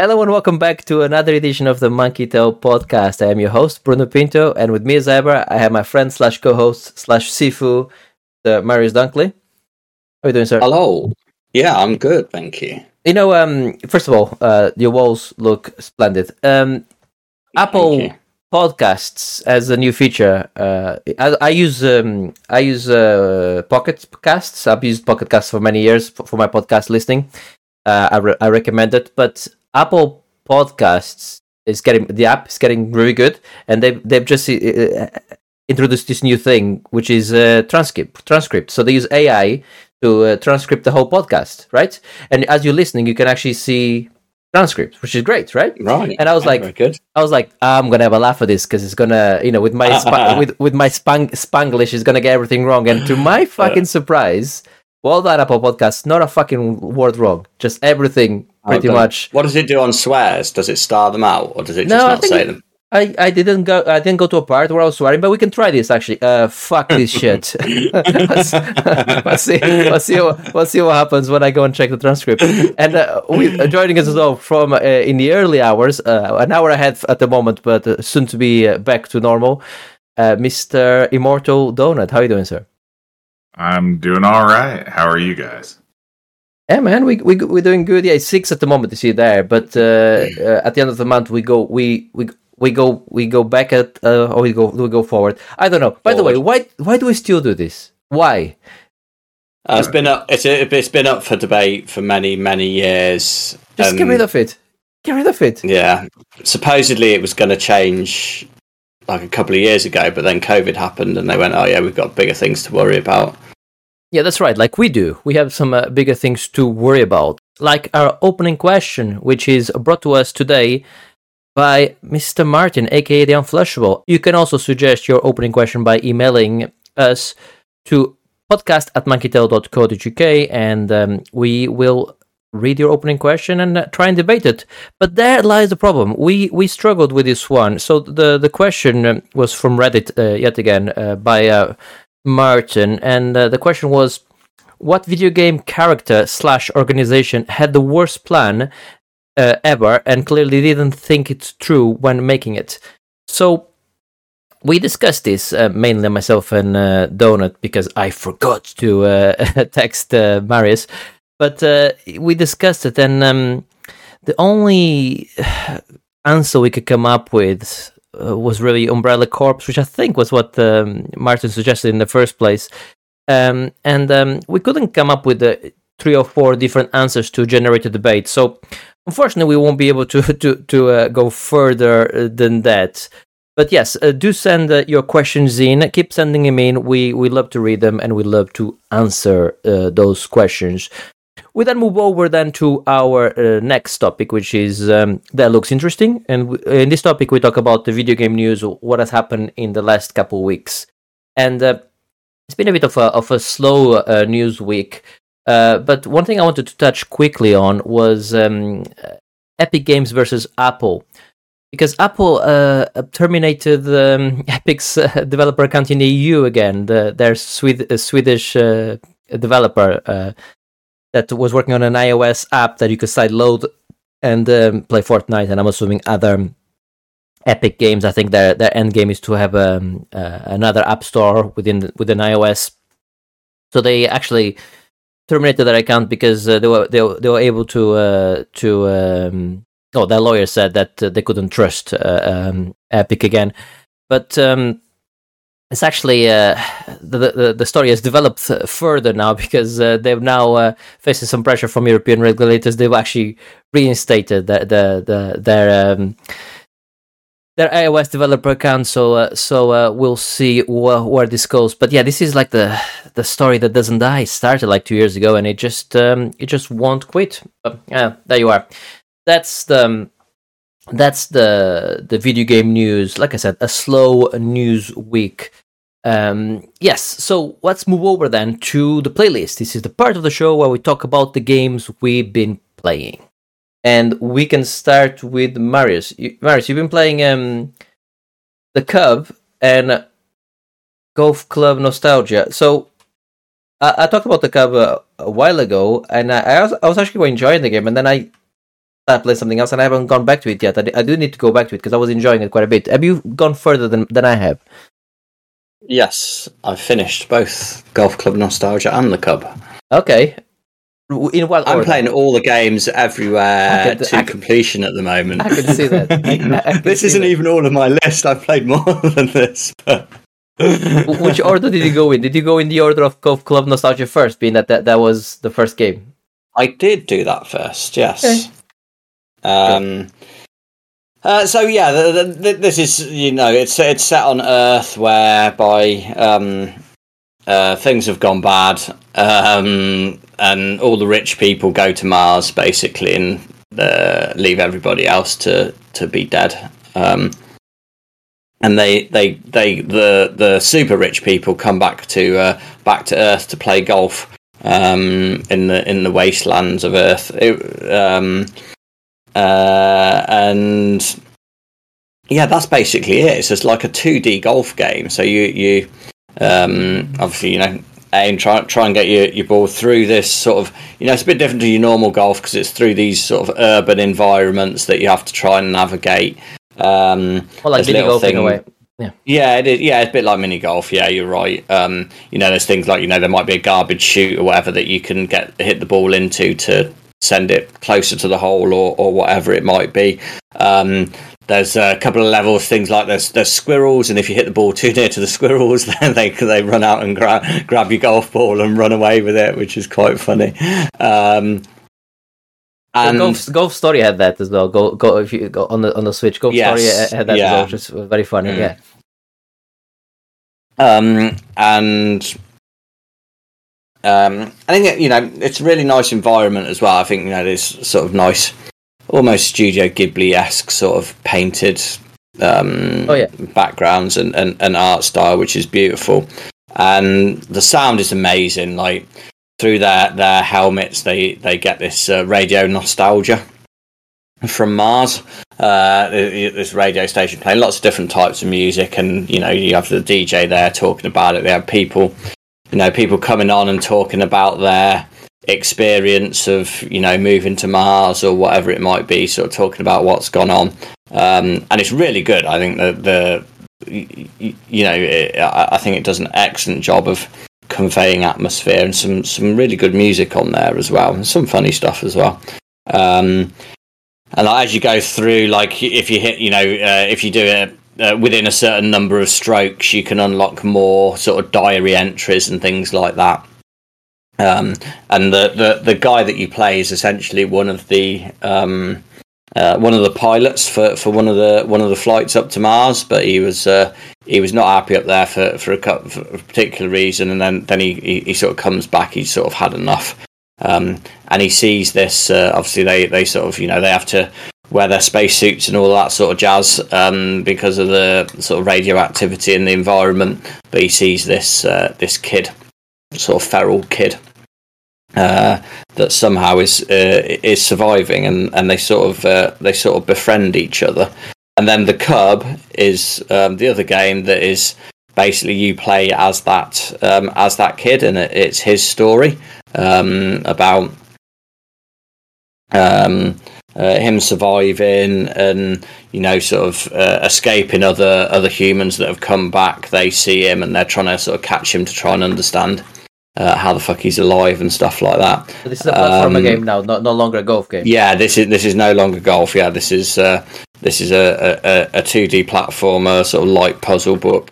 Hello and welcome back to another edition of the Monkey Tail podcast. I am your host, Bruno Pinto, and with me as ever, I have my friend slash co-host slash Sifu, Marius Dunkley. How are you doing, sir? Hello. Yeah, I'm good, thank you. You know, first of all, your walls look splendid. Apple Podcasts as a new feature. I use Pocket Casts. I've used Pocket Casts for many years for my podcast listening. I recommend it, but Apple Podcasts the app is getting really good, and they've just introduced this new thing, which is transcript. So they use AI to transcript the whole podcast, right? And as you're listening, you can actually see transcripts, which is great, right? Right. And I was like, I'm gonna have a laugh at this because it's gonna, with my with my Spanglish, it's gonna get everything wrong. And to my fucking surprise, well done, Apple Podcasts, not a fucking word wrong, just everything pretty much. What does it do on swears? Does it star them out, or does it just not say them? I didn't go to a part where I was swearing, but we can try this actually. Fuck this shit. Let's see what happens when I go and check the transcript. And joining us as well from in the early hours, an hour ahead at the moment, but soon to be back to normal. Mr. Immortal Donut, how are you doing, sir? I'm doing all right. How are you guys? Yeah, man, we're doing good. Yeah, it's 6 at the moment to see there, but at the end of the month we go back at or we go forward. I don't know. By the way, why do we still do this? Why? It's been up. It's been up for debate for many years. Just get rid of it. Get rid of it. Yeah. Supposedly it was going to change like a couple of years ago, but then COVID happened, and they went, "Oh yeah, we've got bigger things to worry about." Yeah, that's right. Like we do. We have some bigger things to worry about. Like our opening question, which is brought to us today by Mr. Martin, aka The Unflushable. You can also suggest your opening question by emailing us to podcast@monkeytail.co.uk, and we will read your opening question and try and debate it. But there lies the problem. We struggled with this one. So the question was from Reddit yet again by Martin, and the question was, what video game character / organization had the worst plan ever and clearly didn't think it's true when making it? So we discussed this, mainly myself and Donut, because I forgot to text Marius, but we discussed it, and the only answer we could come up with was really Umbrella Corps, which I think was what Martin suggested in the first place. And we couldn't come up with 3 or 4 different answers to generate a debate. So unfortunately, we won't be able to go further than that. But yes, do send your questions in. Keep sending them in. We love to read them, and we love to answer those questions. We then move over to our next topic, which is that looks interesting. And in this topic, we talk about the video game news, what has happened in the last couple of weeks. And it's been a bit of a slow news week. But one thing I wanted to touch quickly on was Epic Games versus Apple. Because Apple terminated Epic's developer account in the EU again, their Swedish developer that was working on an iOS app that you could sideload and play Fortnite, and I'm assuming other Epic games. I think their end game is to have another app store within iOS. So they actually terminated their account because they were able to their lawyer said that they couldn't trust Epic again, but it's actually the story has developed further now because they've now facing some pressure from European regulators. They've actually reinstated their iOS developer account. So we'll see where this goes. But yeah, this is like the story that doesn't die. It started like 2 years ago, and it just won't quit. But yeah, there you are. That's the video game news. Like I said, a slow news week. Yes, so let's move over then to the playlist. This is the part of the show where we talk about the games we've been playing. And we can start with Marius. Marius, you've been playing the Cub and Golf Club Nostalgia. So I talked about the Cub a while ago, and I was actually quite enjoying the game, and then I start playing something else, and I haven't gone back to it yet. I do need to go back to it because I was enjoying it quite a bit. Have you gone further than I have? Yes, I've finished both Golf Club Nostalgia and the Cub. Okay. In what order? I'm playing all the games everywhere to completion at the moment. I can see that. This isn't even all of my list. I've played more than this. But... Which order did you go in? Did you go in the order of Golf Club Nostalgia first, being that was the first game? I did do that first, yes. Okay. So yeah, this is, it's set on Earth, whereby things have gone bad, and all the rich people go to Mars basically, and leave everybody else to be dead. And the super rich people come back to Earth to play golf in the wastelands of Earth. And yeah, that's basically it. It's just like a 2D golf game. So you obviously, aim, try and get your ball through this sort of, it's a bit different to your normal golf because it's through these sort of urban environments that you have to try and navigate. Well, like mini golf in a way. Yeah, it is. Yeah, it's a bit like mini golf. Yeah, you're right. There's things like, there might be a garbage chute or whatever that you can hit the ball into to send it closer to the hole or whatever it might be. There's a couple of levels, things like there's squirrels, and if you hit the ball too near to the squirrels, then they run out and grab your golf ball and run away with it, which is quite funny. And Golf Story had that as well. Go if you go on the Switch. Golf Story had that as well, which was very funny. Yeah. I think it's a really nice environment as well. I think there's sort of nice, almost Studio Ghibli-esque sort of painted backgrounds and art style, which is beautiful. And the sound is amazing. Like through their helmets, they get this radio nostalgia from Mars. This radio station playing lots of different types of music, and you have the DJ there talking about it. They have people coming on and talking about their experience of moving to Mars or whatever it might be, sort of talking about what's gone on, and it's really good. I think I think it does an excellent job of conveying atmosphere, and some really good music on there as well, and some funny stuff as well. And as you go through, like if you hit, if you do it within a certain number of strokes, you can unlock more sort of diary entries and things like that. And the guy that you play is essentially one of the pilots for one of the flights up to Mars, but he was not happy up there for a particular reason, and then he sort of comes back. He's sort of had enough, and he sees this. Obviously, they sort of they have to wear their spacesuits and all that sort of jazz because of the sort of radioactivity in the environment. But he sees this kid, sort of feral kid, that somehow is surviving, and they sort of befriend each other. And then the Cub is the other game that is basically you play as that kid, and it's his story about him surviving and sort of escaping other humans that have come back. They see him and they're trying to sort of catch him to try and understand how the fuck he's alive and stuff like that. So this is a platformer game now, no longer a golf game. Yeah, this is no longer golf. Yeah, this is a 2D platformer, sort of light puzzle book.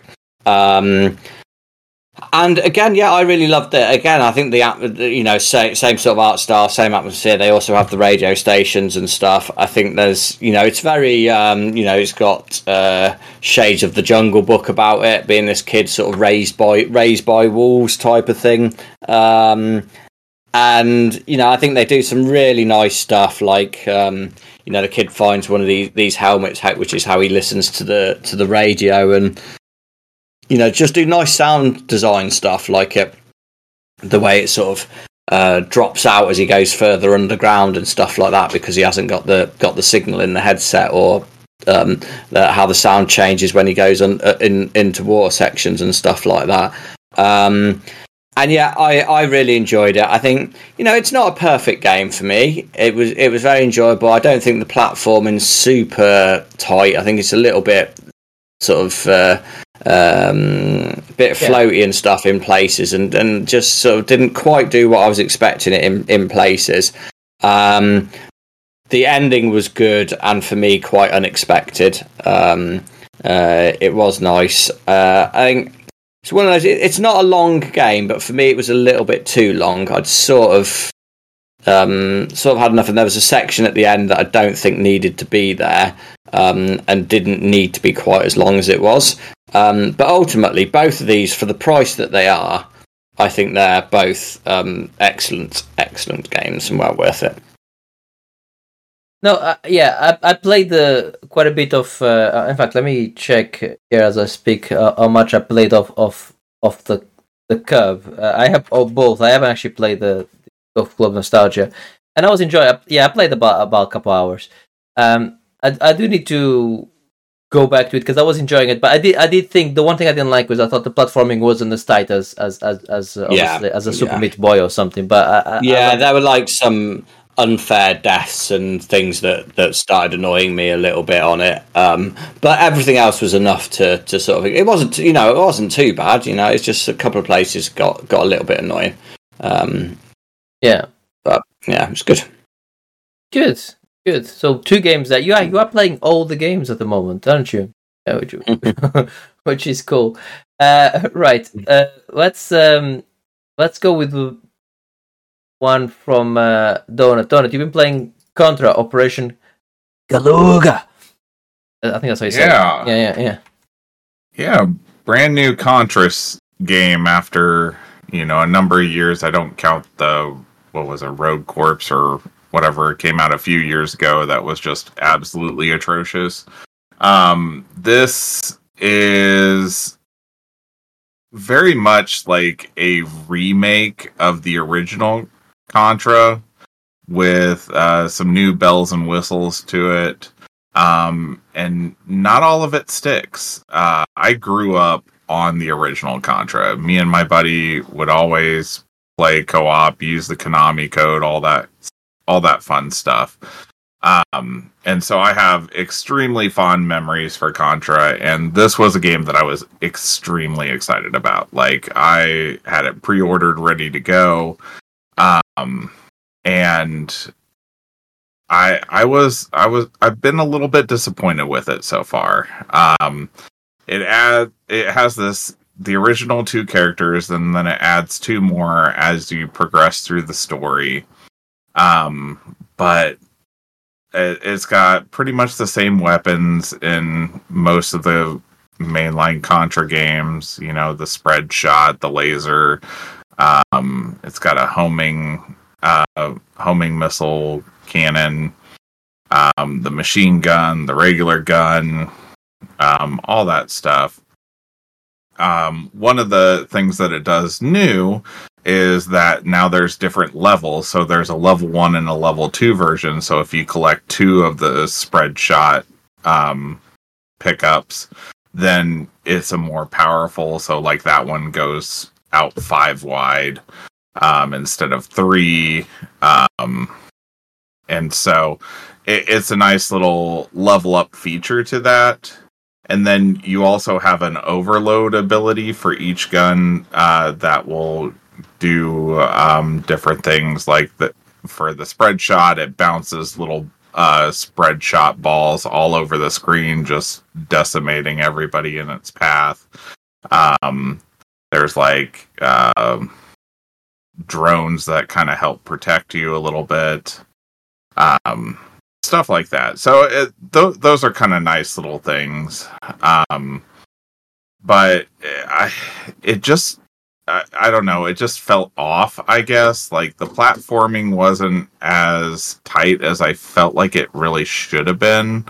And again, yeah, I really loved it. Again, I think same sort of art style, same atmosphere. They also have the radio stations and stuff. I think there's, it's very, it's got shades of the Jungle Book about it, being this kid sort of raised by wolves type of thing. And I think they do some really nice stuff. Like the kid finds one of these helmets, which is how he listens to the radio, and just do nice sound design stuff, like the way it sort of drops out as he goes further underground and stuff like that, because he hasn't got the signal in the headset, or how the sound changes when he goes into water sections and stuff like that. And yeah, I really enjoyed it. I think, it's not a perfect game for me. It was very enjoyable. I don't think the platforming's super tight. I think it's a little bit sort of bit floaty and stuff in places, and just sort of didn't quite do what I was expecting it in places. The ending was good, and for me quite unexpected. It was nice. I think it's one of those. It's not a long game, but for me it was a little bit too long. I'd sort of had enough, and there was a section at the end that I don't think needed to be there, and didn't need to be quite as long as it was. But ultimately, both of these, for the price that they are, I think they're both excellent games and well worth it. No, I played quite a bit of. In fact, let me check here as I speak how much I played of the Curve. I have both. I haven't actually played the Golf Club Nostalgia, and I was enjoying. I played about a couple hours. I do need to go back to it because I was enjoying it, but I did think the one thing I didn't like was I thought the platforming wasn't as tight as a Super Meat Boy or something. But there were like some unfair deaths and things that started annoying me a little bit on it, but everything else was enough to sort of, it wasn't too bad. It's just a couple of places got a little bit annoying, but it was good. So 2 games that you are playing all the games at the moment, aren't you? Which is cool. Right, let's go with one from Donut. Donut, you've been playing Contra Operation Galuga. I think that's how you say it. Yeah, brand new Contra game after, a number of years. I don't count Road Corps or whatever came out a few years ago that was just absolutely atrocious. This is very much like a remake of the original Contra with some new bells and whistles to it, and not all of it sticks. I grew up on the original Contra. Me and my buddy would always play co-op, use the Konami code, all that fun stuff. And so I have extremely fond memories for Contra, and this was a game that I was extremely excited about. Like, I had it pre-ordered, ready to go. And I've been a little bit disappointed with it so far. It has the original 2 characters, and then it adds 2 more as you progress through the story. But it's got pretty much the same weapons in most of the mainline Contra games. The spread shot, the laser. It's got a homing missile cannon, the machine gun, the regular gun, all that stuff. One of the things that it does new is that now there's different levels. So there's a level 1 and a level 2 version. So if you collect 2 of the spread shot pickups, then it's a more powerful. So like that one goes out 5 wide instead of 3. And so it's a nice little level up feature to that. And then you also have an overload ability for each gun that will do different things. Like for the spread shot, it bounces little spread shot balls all over the screen, just decimating everybody in its path. There's like drones that kind of help protect you a little bit. Stuff like that. So those are kind of nice little things. But I don't know. It just felt off, I guess. Like the platforming wasn't as tight as I felt like it really should have been.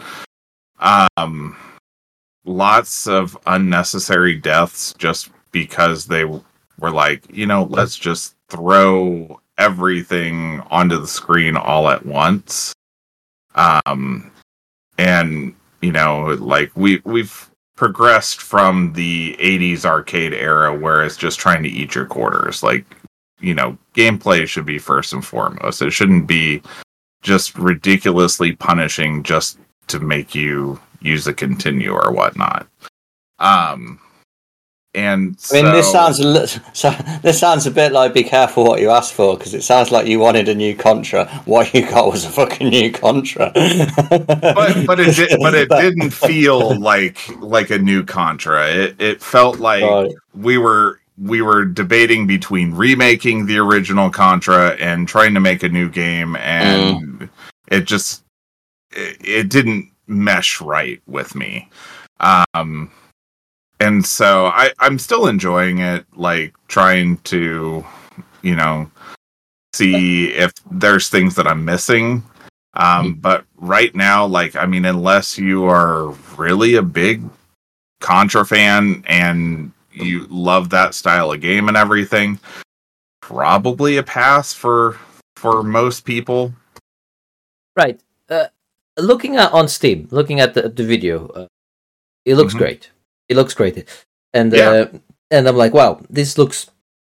Lots of unnecessary deaths just because they were like, let's just throw everything onto the screen all at once. And like we've progressed from the 80s arcade era where it's just trying to eat your quarters. Like, gameplay should be first and foremost. It shouldn't be just ridiculously punishing just to make you use a continue or whatnot. And so, I mean, this sounds a bit like be careful what you ask for, because it sounds like you wanted a new Contra. What you got was a fucking new Contra. but it didn't feel like a new Contra. It felt like we were debating between remaking the original Contra and trying to make a new game, and it didn't mesh right with me. And so I'm still enjoying it, like trying to, see if there's things that I'm missing. But right now, unless you are really a big Contra fan and you love that style of game and everything, probably a pass for most people. Right. Looking on Steam, looking at the video, it looks great. It looks great, and I'm like, wow, this looks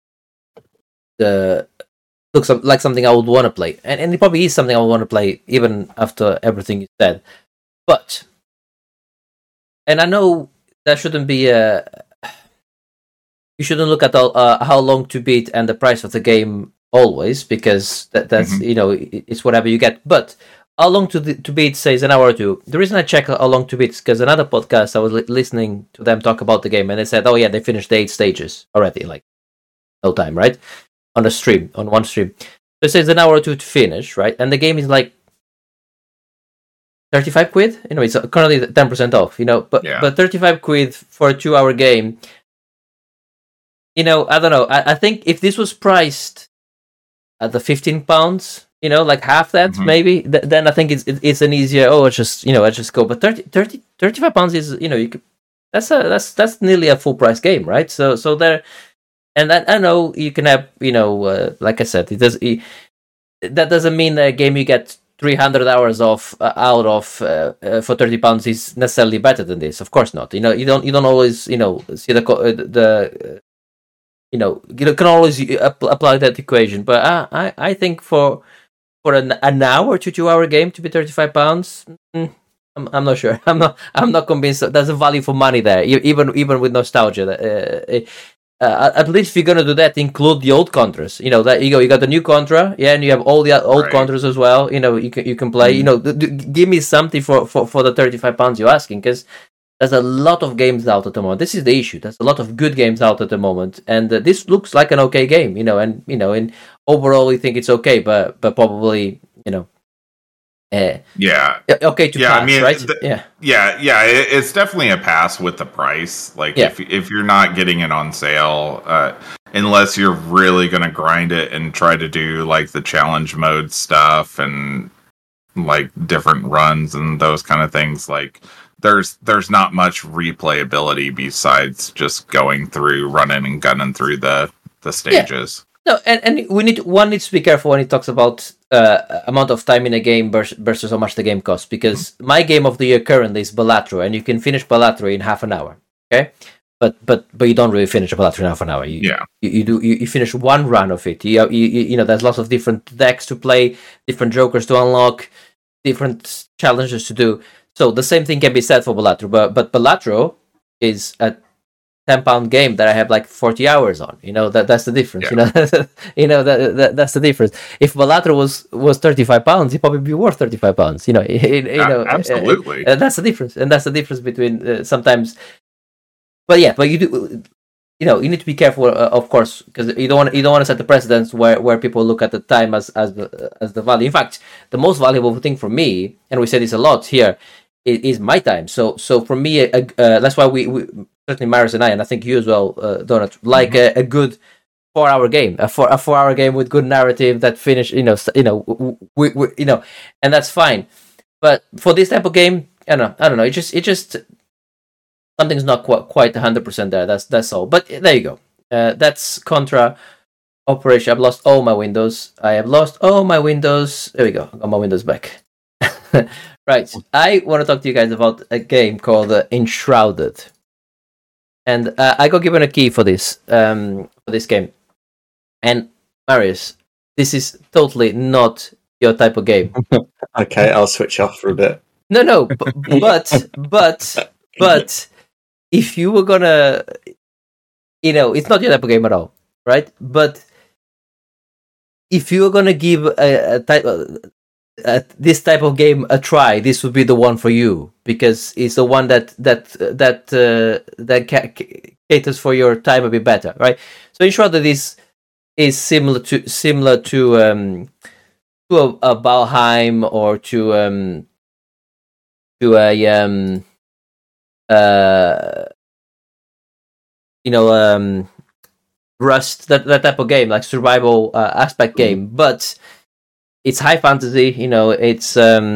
like something I would want to play, and it probably is something I would want to play even after everything you said. But, and I know that shouldn't be you shouldn't look at how long to beat and the price of the game always, because that's it's whatever you get, but. How long to beat says an hour or two. The reason I check how long to beat is because another podcast I was listening to them talk about the game, and they said, "Oh yeah, they finished the 8 stages already, like no time, right?" On one stream. So it says an hour or two to finish, right? And the game is like 35 quid. It's currently 10% off. But 35 quid for a 2-hour game. I don't know. I think if this was priced at the £15. Like half that maybe. Then I think it's an easier. I just go. But 35 pounds is you could. That's nearly a full price game, right? So there, and I know you can have like I said, that doesn't mean a game you get 300 hours out of for £30 is necessarily better than this. Of course not. You don't always see the. You can always apply that equation, but I think for an hour to 2-hour game to be £35, I'm not sure. I'm not convinced that there's a value for money there, even with nostalgia. At least if you're gonna do that, include the old Contras. That you got the new Contra, and you have all the old Contras as well. You can play. Give me something for the £35 you're asking, because there's a lot of games out at the moment. This is the issue. There's a lot of good games out at the moment, and this looks like an okay game. And overall, we think it's okay, but probably, okay to pass, right? It's definitely a pass with the price. Like if you're not getting it on sale, unless you're really going to grind it and try to do like the challenge mode stuff and like different runs and those kind of things, like. There's not much replayability besides just going through, running and gunning through the stages. No, and one needs to be careful when he talks about amount of time in a game versus how much the game costs, because my game of the year currently is Balatro, and you can finish Balatro in half an hour. Okay, but you don't really finish a Balatro in half an hour. You finish one run of it. There's lots of different decks to play, different jokers to unlock, different challenges to do. So the same thing can be said for Balatro, but Balatro is a £10 game that I have like 40 hours on. That's the difference. Yeah. That's the difference. If Balatro was £35, it'd probably be worth £35. Absolutely. That's the difference, and that's the difference between sometimes. But you do. You need to be careful, of course, because you don't want to set the precedence where people look at the time as the value. In fact, the most valuable thing for me, and we say this a lot here, is my time. So for me, that's why we certainly Marius and I think you as well, Donut, like a good 4-hour game, a 4-hour game with good narrative that finish, and that's fine. But for this type of game, I don't know. It just something's not quite 100% there. That's all. But there you go. That's Contra Operation. I've lost all my windows. There we go. I got my windows back. Right. I want to talk to you guys about a game called Enshrouded. and I got given a key for this game. And Marius, this is totally not your type of game. Okay, I'll switch off for a bit. No, but if you were gonna, it's not your type of game at all, right? But if you were gonna give this type of game a try, this would be the one for you, because it's the one that caters for your time a bit better, right? So Enshrouded is similar to a Valheim or to a Rust, that type of game, like survival aspect game, but it's high fantasy. It's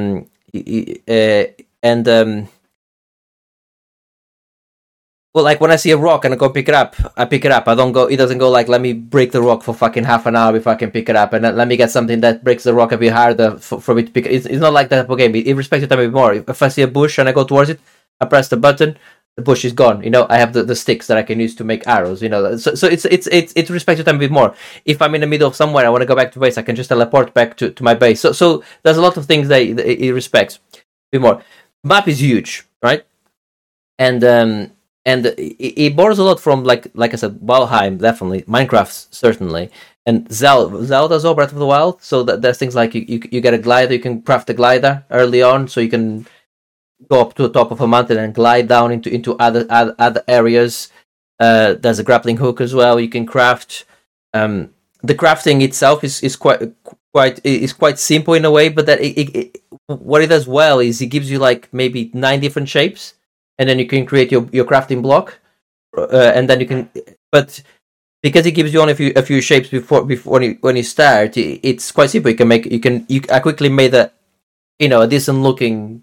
well, like when I see a rock and I go pick it up, I pick it up. I don't go. It doesn't go like, let me break the rock for fucking half an hour before I can pick it up, and let me get something that breaks the rock a bit harder for me to pick it. It's not like that type of game. It respects your time a bit more. If I see a bush and I go towards it, I press the button, the bush is gone. I have the sticks that I can use to make arrows. So it respects your time a bit more. If I'm in the middle of somewhere, I want to go back to base, I can just teleport back to my base. So there's a lot of things that it respects a bit more. Map is huge, right? And it borrows a lot from, like I said, Valheim, definitely, Minecraft, certainly, and Zelda's Breath of the Wild. So there's things like you get a glider, you can craft a glider early on, so you can go up to the top of a mountain and glide down into other areas. There's a grappling hook as well you can craft. The crafting itself is quite simple in a way, but that what it does well is it gives you like maybe 9 different shapes. And then you can create your crafting block, and then you can. But because it gives you only a few shapes before when you start, it's quite simple. I quickly made a decent looking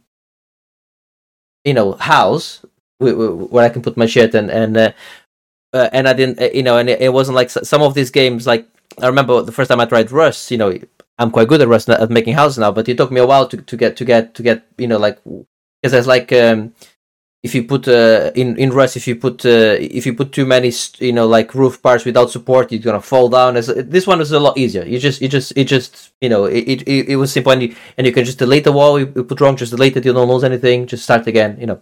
house where I can put my shit and I didn't and it wasn't like some of these games. Like I remember the first time I tried Rust. I'm quite good at Rust at making houses now, but it took me a while to get like, because there's like. If you put in Rust, if you put too many like roof parts without support, it's gonna fall down. This one is a lot easier. It was simple, and you can just delete the wall. You put wrong, just delete it. You don't lose anything. Just start again.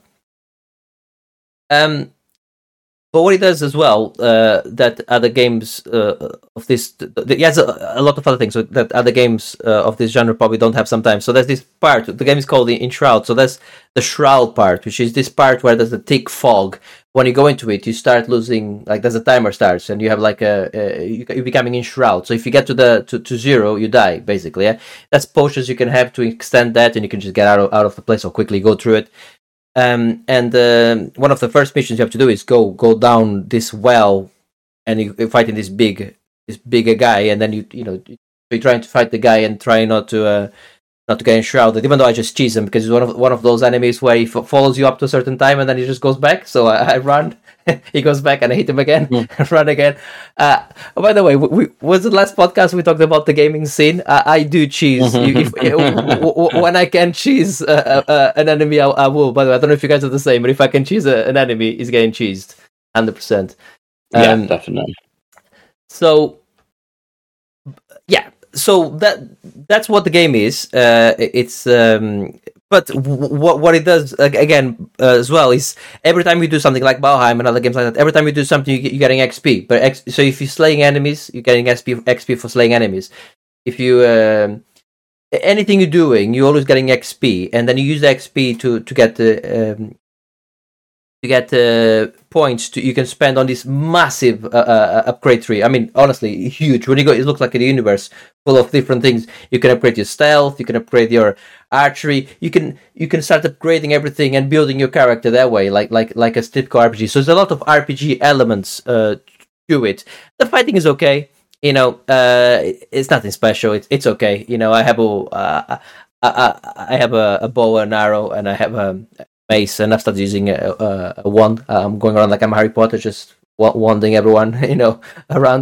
But what it does as well, that other games of this, it has a lot of other things that other games of this genre probably don't have sometimes. So there's this part, the game is called Enshroud. So that's the shroud part, which is this part where there's a thick fog. When you go into it, you start losing, like there's a timer starts, and you have like you're becoming enshroud. So if you get to 0, you die basically. Yeah, that's potions you can have to extend that, and you can just get out of the place or quickly go through it. And one of the first missions you have to do is go down this well, and you're fighting this bigger guy, and then you're trying to fight the guy and try not to get enshrouded. Even though I just cheese him because he's one of those enemies where he follows you up to a certain time and then he just goes back. So I run, he goes back, and I hit him again, run again. By the way, was the last podcast we talked about the gaming scene? I do cheese. When I can cheese an enemy, I will. By the way, I don't know if you guys are the same, but if I can cheese an enemy, he's getting cheesed, 100%. Yeah, definitely. So, yeah. So that's what the game is. It's but what it does again as well is every time you do something like Valheim and other games like that, every time you do something you're getting XP. But so if you're slaying enemies, you're getting XP for slaying enemies. If you anything you're doing, you're always getting XP, and then you use the XP to get points you can spend on this massive upgrade tree. I mean, honestly, huge. When you go, it looks like a universe full of different things. You can upgrade your stealth, you can upgrade your archery, you can start upgrading everything and building your character that way, like a typical RPG. So there's a lot of RPG elements to it. The fighting is okay. It's nothing special. It's okay. I have a bow and arrow, and I have a mace, and I've started using a wand. I'm going around like I'm Harry Potter, just wanding everyone, around.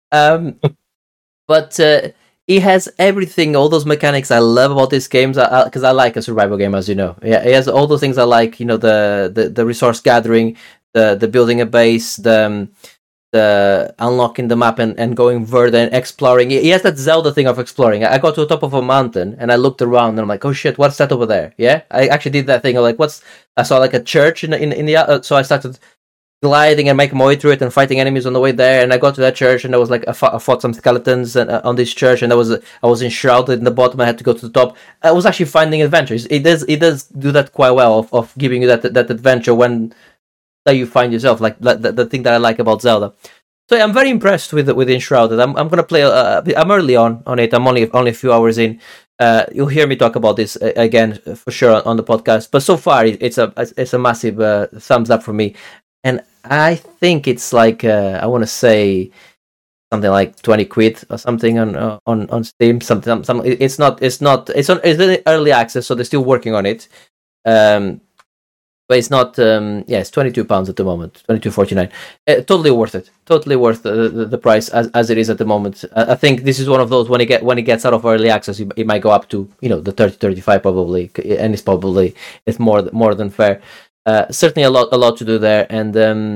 But it has everything, all those mechanics I love about these games, because I like a survival game, as you know. Yeah, it has all those things I like. The resource gathering, the building a base, the unlocking the map and going further and exploring. He has that Zelda thing of exploring. I got to the top of a mountain and I looked around and I'm like, oh shit, what's that over there? Yeah, I actually did that thing. I'm like, I saw like a church in the so I started gliding and making my way through it and fighting enemies on the way there. And I got to that church and I was like, I fought some skeletons on this church, and I was enshrouded in the bottom. I had to go to the top. I was actually finding adventures. It does do that quite well of giving you that adventure when that you find yourself, like the thing that I like about Zelda. So yeah, I'm very impressed with Enshrouded. I'm gonna play. I'm early on it. I'm only a few hours in. You'll hear me talk about this again for sure on the podcast. But so far, it's a massive thumbs up for me. And I think it's like I want to say something like 20 quid or something on Steam. Something. It's in early access, so they're still working on it. But it's not. It's £22 at the moment, £22.49. Totally worth it. Totally worth the price as it is at the moment. I think this is one of those when it gets out of early access, it might go up to the 30-35 probably, and it's more than fair. Certainly a lot to do there, and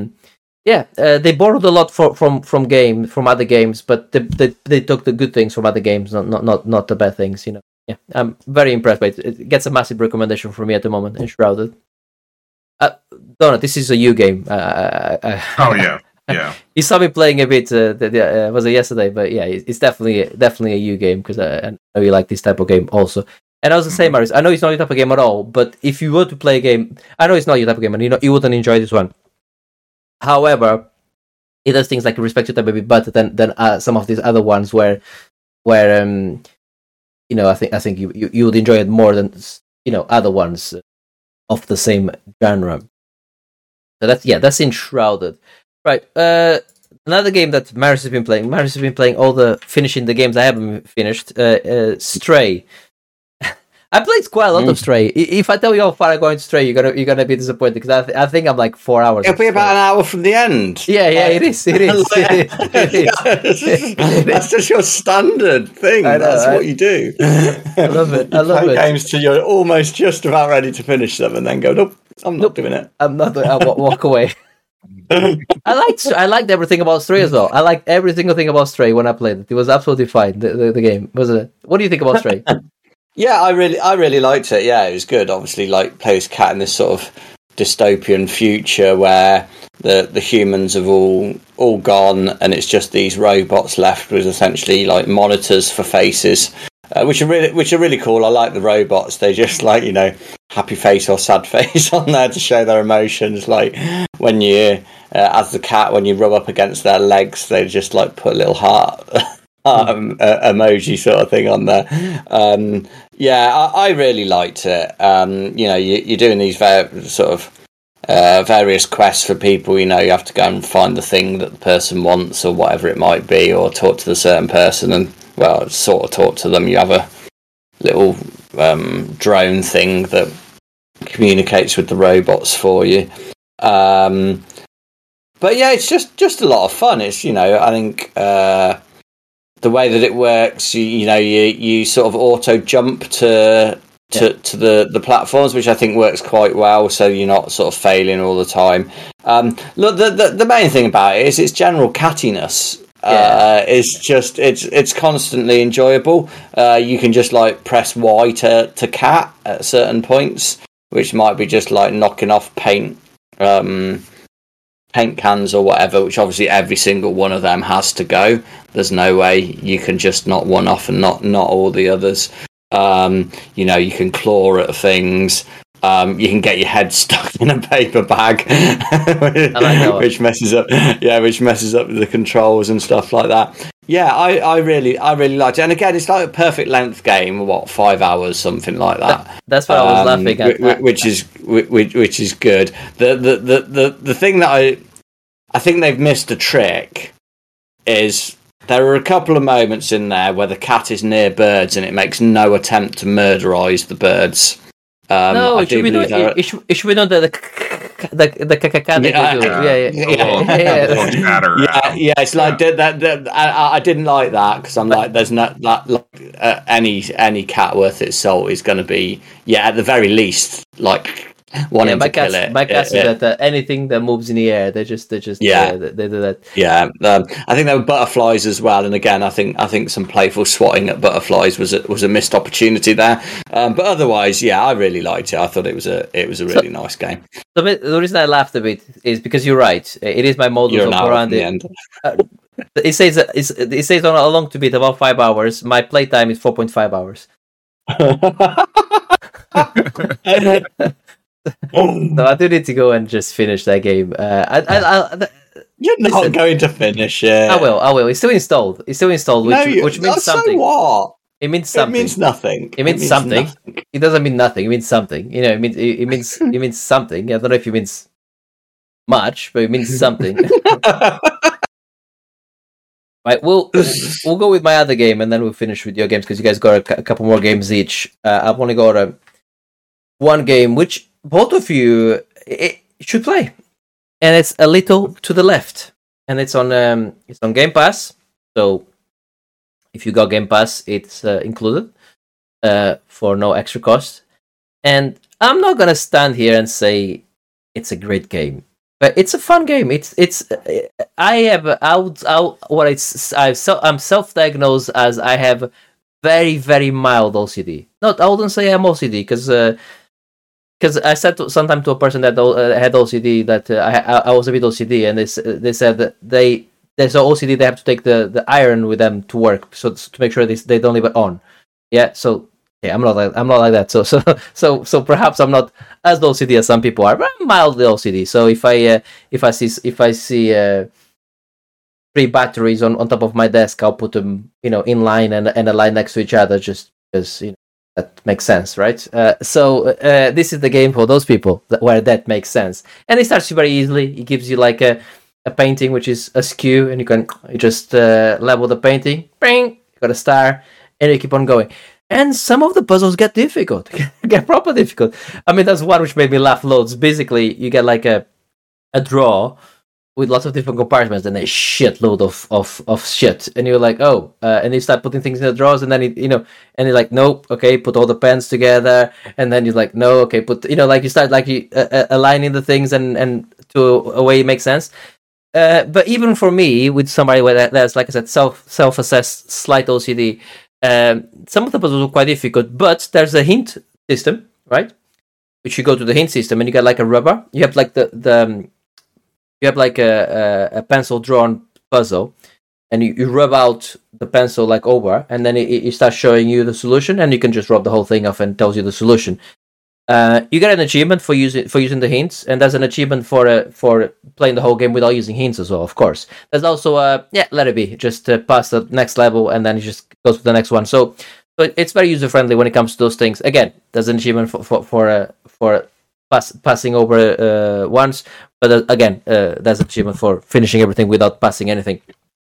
they borrowed a lot from other games, but they took the good things from other games, not the bad things. Yeah, I'm very impressed by it. It gets a massive recommendation from me at the moment. Enshrouded. Donut, this is a U game. Oh yeah. You saw me playing a bit. Was it yesterday? But yeah, it's definitely a U game, because I know you like this type of game also. And I was the same, Marius. I know it's not your type of game at all, but if you were to play a game, I know it's not your type of game, and you wouldn't enjoy this one. However, it does things like respect your type a bit better than some of these other ones where I think you would enjoy it more than other ones of the same genre. So that's Enshrouded. Right. Another game that Marius has been playing. Marius has been playing finishing the games I haven't finished. Stray. I played quite a lot of Stray. If I tell you how far I go into Stray, you're gonna be disappointed, because I think I'm like 4 hours. It'll be about an hour from the end. Yeah, it is. It is. That's just your standard thing. That's what you do. I love it. Play games till you're almost just about ready to finish them, and then go, nope, I'm not doing it. I'm not. I'll walk away. I liked everything about Stray as well. I liked every single thing about Stray when I played it. It was absolutely fine. The game was it. What do you think about Stray? Yeah, I really liked it. Yeah, it was good. Obviously, like, plays cat in this sort of dystopian future where the humans have all gone, and it's just these robots left with essentially like monitors for faces, which are really cool. I like the robots. They just like happy face or sad face on there to show their emotions. Like when you as the cat, when you rub up against their legs, they just like put a little heart. Emoji sort of thing on there. I really liked it. You're doing these various quests for people. You have to go and find the thing that the person wants or whatever it might be, or talk to the certain person and sort of talk to them. You have a little drone thing that communicates with the robots for you. But yeah, it's just a lot of fun. It's I think. The way that it works, you sort of auto jump to the platforms, which I think works quite well. So you're not sort of failing all the time. Look, the main thing about it is its general cattiness. It's constantly enjoyable. You can just like press Y to cat at certain points, which might be just like knocking off paint cans or whatever, which obviously every single one of them has to go. There's no way you can just knock one off and not all the others. You can claw at things. You can get your head stuck in a paper bag, which messes up the controls and stuff like that. Yeah, I really liked it. And again, it's like a perfect length game. 5 hours, something like that. That's what I was laughing at. Which is good. The thing that I think they've missed a trick is there are a couple of moments in there where the cat is near birds and it makes no attempt to murderize the birds. No, it should be not the cat. Yeah. It's like that. I didn't like that because I'm like, there's not any cat worth its salt is going to be at the very least like wanting my to kill cats, it. my cats do that. Anything that moves in the air, they just they do that. Yeah, I think there were butterflies as well, and again, I think some playful swatting at butterflies was a missed opportunity there. But otherwise, yeah, I really liked it. I thought it was a really nice game. The reason I laughed a bit is because you're right. It is my modus operandi. It says on a long to beat about 5 hours. My playtime is 4.5 hours. So I do need to go and just finish that game. You're not going to finish it. I will. It's still installed. Which means something. So what? It means something. It means nothing. It means something. Nothing. It doesn't mean nothing. It means something. You know, it means something. I don't know if it means much, but it means something. Right, we'll go with my other game, and then we'll finish with your games because you guys got a couple more games each. I've only got one game, which both of you should play, and it's A Little to the Left, and it's on Game Pass. So if you got Game Pass, it's included for no extra cost. And I'm not gonna stand here and say it's a great game. But it's a fun game. I'm self-diagnosed as I have very, very mild OCD. I wouldn't say I'm OCD because I said sometime to a person that had OCD that I was a bit OCD, and they said that they're so OCD they have to take the iron with them to work, so to make sure they don't leave it on. Yeah, so. Yeah, I'm not like that. So perhaps I'm not as OCD as some people are, but I'm mildly OCD. So if I see 3 batteries on top of my desk, I'll put them in line and a line next to each other, just because that makes sense, right? So this is the game for those people where that makes sense, and it starts very easily. It gives you like a painting which is askew, and you just level the painting. Bing, you got a star, and you keep on going. And some of the puzzles get difficult, get proper difficult. I mean, that's one which made me laugh loads. Basically, you get like a drawer with lots of different compartments and a shitload of shit. And you're like, oh, and you start putting things in the drawers, and then and you're like, nope, okay, put all the pens together, and then you're like, no, okay, like you start like aligning the things and to a way it makes sense. But even for me, with somebody that's like I said, self-assessed slight OCD. Some of the puzzles are quite difficult, but there's a hint system, right? Which you go to the hint system, and you get like a rubber. You have like you have like a pencil drawn puzzle, and you rub out the pencil like over, and then it starts showing you the solution, and you can just rub the whole thing off and tells you the solution. You get an achievement for using the hints, and there's an achievement for playing the whole game without using hints as well. Of course, there's also let it be, just pass the next level, and then you just goes to the next one. So it's very user friendly when it comes to those things. Again, there's an achievement for passing over once, but again, there's an achievement for finishing everything without passing anything.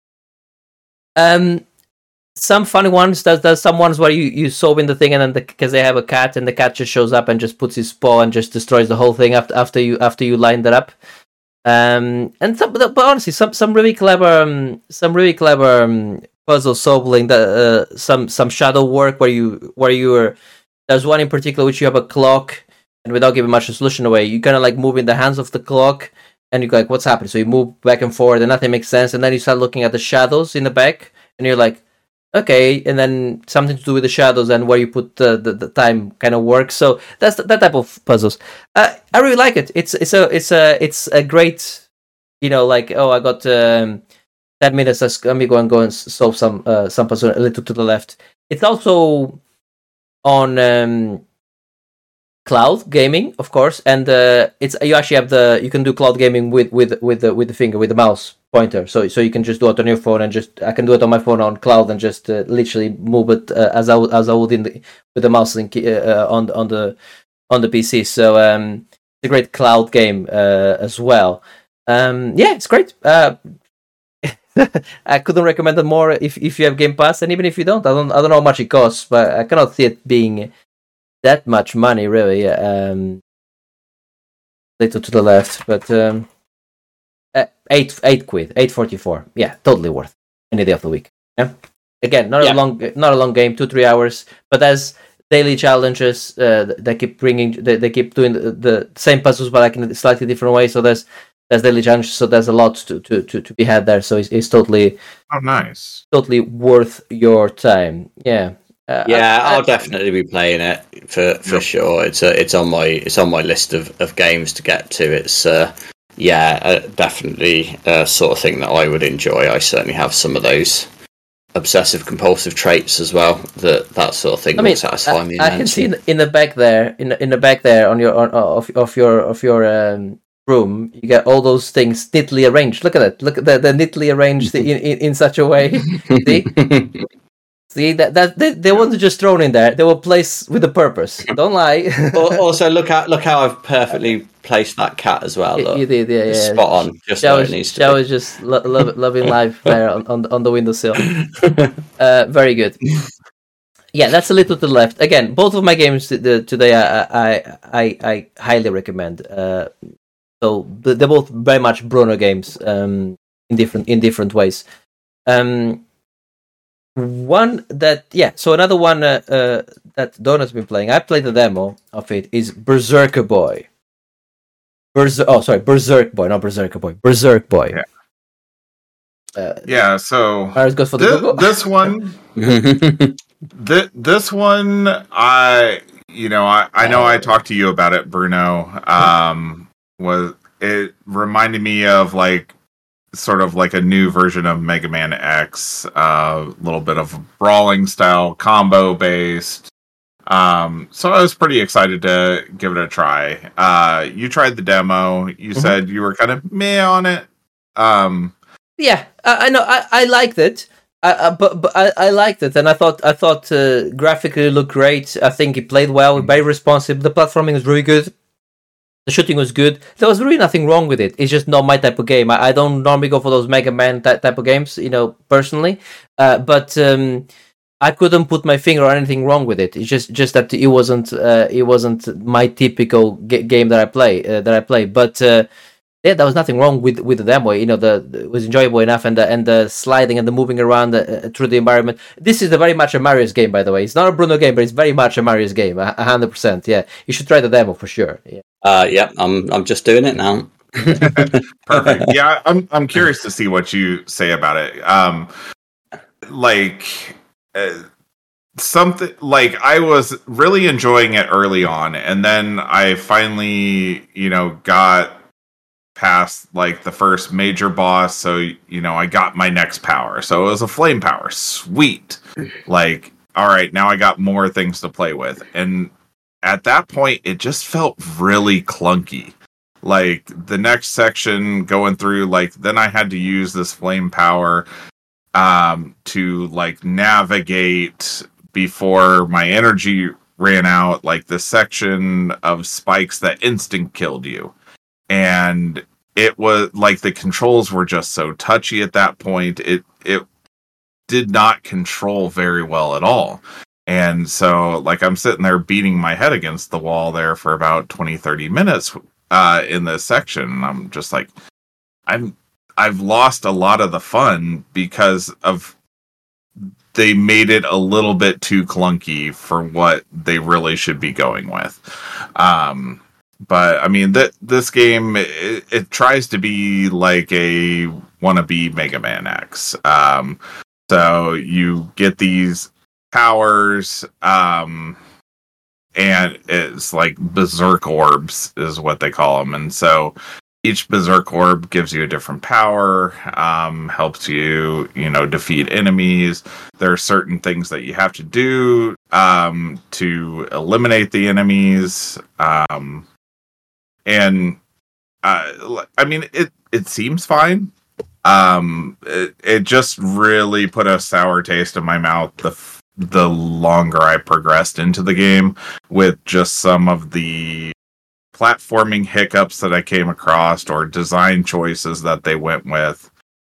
Some funny ones. There's some ones where you solve in the thing, and then because they have a cat, and the cat just shows up and just puts his paw and just destroys the whole thing after you line that up. But honestly, some really clever puzzle solving. Some shadow work where you there's one in particular which you have a clock, and without giving much solution away, you kind of like move in the hands of the clock, and you're like, what's happening? So you move back and forward, and nothing makes sense, and then you start looking at the shadows in the back, and you're like, okay, and then something to do with the shadows and where you put the time kind of works. So that's that type of puzzles. I really like it. It's a great, like, oh, I got 10 minutes. Let me go and solve some puzzle A Little to the Left. It's also on cloud gaming, of course, and you actually have you can do cloud gaming with the finger, with the mouse pointer, so you can just do it on your phone, and I can do it on my phone on cloud and just literally move it as I would with the mouse and on the PC. So it's a great cloud game as well. It's great. I couldn't recommend it more if you have Game Pass, and even if you don't, I don't know how much it costs, but I cannot see it being that much money, really. Little to the Left, but 8 quid, 8.44. Yeah, totally worth any day of the week. Yeah. Again, not a long game, 2-3 hours, but daily challenges. They keep they keep doing the same puzzles, but like in a slightly different way. So there's daily challenges. So there's a lot to be had there. So it's totally nice, totally worth your time. Yeah. I'll definitely be playing it for sure. It's on my list of games to get to. It's definitely a sort of thing that I would enjoy. I certainly have some of those obsessive compulsive traits as well. That sort of thing will satisfy me. I can see in the back there, in the back there on your of your room, you get all those things neatly arranged. Look at it. Look at they're neatly arranged in such a way. See? See that they weren't just thrown in there; they were placed with a purpose. Don't lie. Also, look how I've perfectly placed that cat as well. Look. You did, yeah. Spot on. Just where it needs to be. I was just loving life there on the windowsill. Very good. Yeah, that's a little to the left. Again, both of my games today I highly recommend. So they're both very much Bruno games in different ways. One that so another one that Donna's been playing. I played the demo of it. Is Berserker Boy. Berserk Boy, not Berserker Boy. Berserk Boy. Yeah. So goes for the this one. This one, I know I talked to you about it, Bruno. It reminded me of like sort of like a new version of Mega Man X, a little bit of brawling style, combo based. So I was pretty excited to give it a try. You tried the demo. You said you were kind of meh on it. Yeah, I know. I liked it. But I liked it, and I thought graphically it looked great. I think it played well, very responsive. The platforming was really good. The shooting was good. There was really nothing wrong with it. It's just not my type of game. I don't normally go for those Mega Man type of games, personally. But I couldn't put my finger on anything wrong with it. It's just that it wasn't my typical game that I play. But there was nothing wrong with the demo. It was enjoyable enough, and the sliding and the moving around through the environment. This is very much a Mario's game, by the way. It's not a Bruno game, but it's very much a Mario's game. 100%. Yeah, you should try the demo for sure. Yeah. I'm just doing it now. Perfect. Yeah, I'm curious to see what you say about it. Something like I was really enjoying it early on, and then I finally, got past like the first major boss, so I got my next power. So it was a flame power. Sweet. Like, all right, now I got more things to play with. And at that point it just felt really clunky. Like the next section going through, like then I had to use this flame power to like navigate before my energy ran out, like the section of spikes that instant killed you. And it was like the controls were just so touchy at that point. It did not control very well at all. And so like I'm sitting there beating my head against the wall there for about 20-30 minutes in this section. And I'm just like, I've lost a lot of the fun because of they made it a little bit too clunky for what they really should be going with. But I mean, this game, it tries to be like a wannabe Mega Man X. So you get these powers, and it's like Berserk Orbs is what they call them. And so each Berserk Orb gives you a different power, helps you, defeat enemies. There are certain things that you have to do to eliminate the enemies. And I mean, it seems fine. It just really put a sour taste in my mouth the longer I progressed into the game, with just some of the platforming hiccups that I came across or design choices that they went with.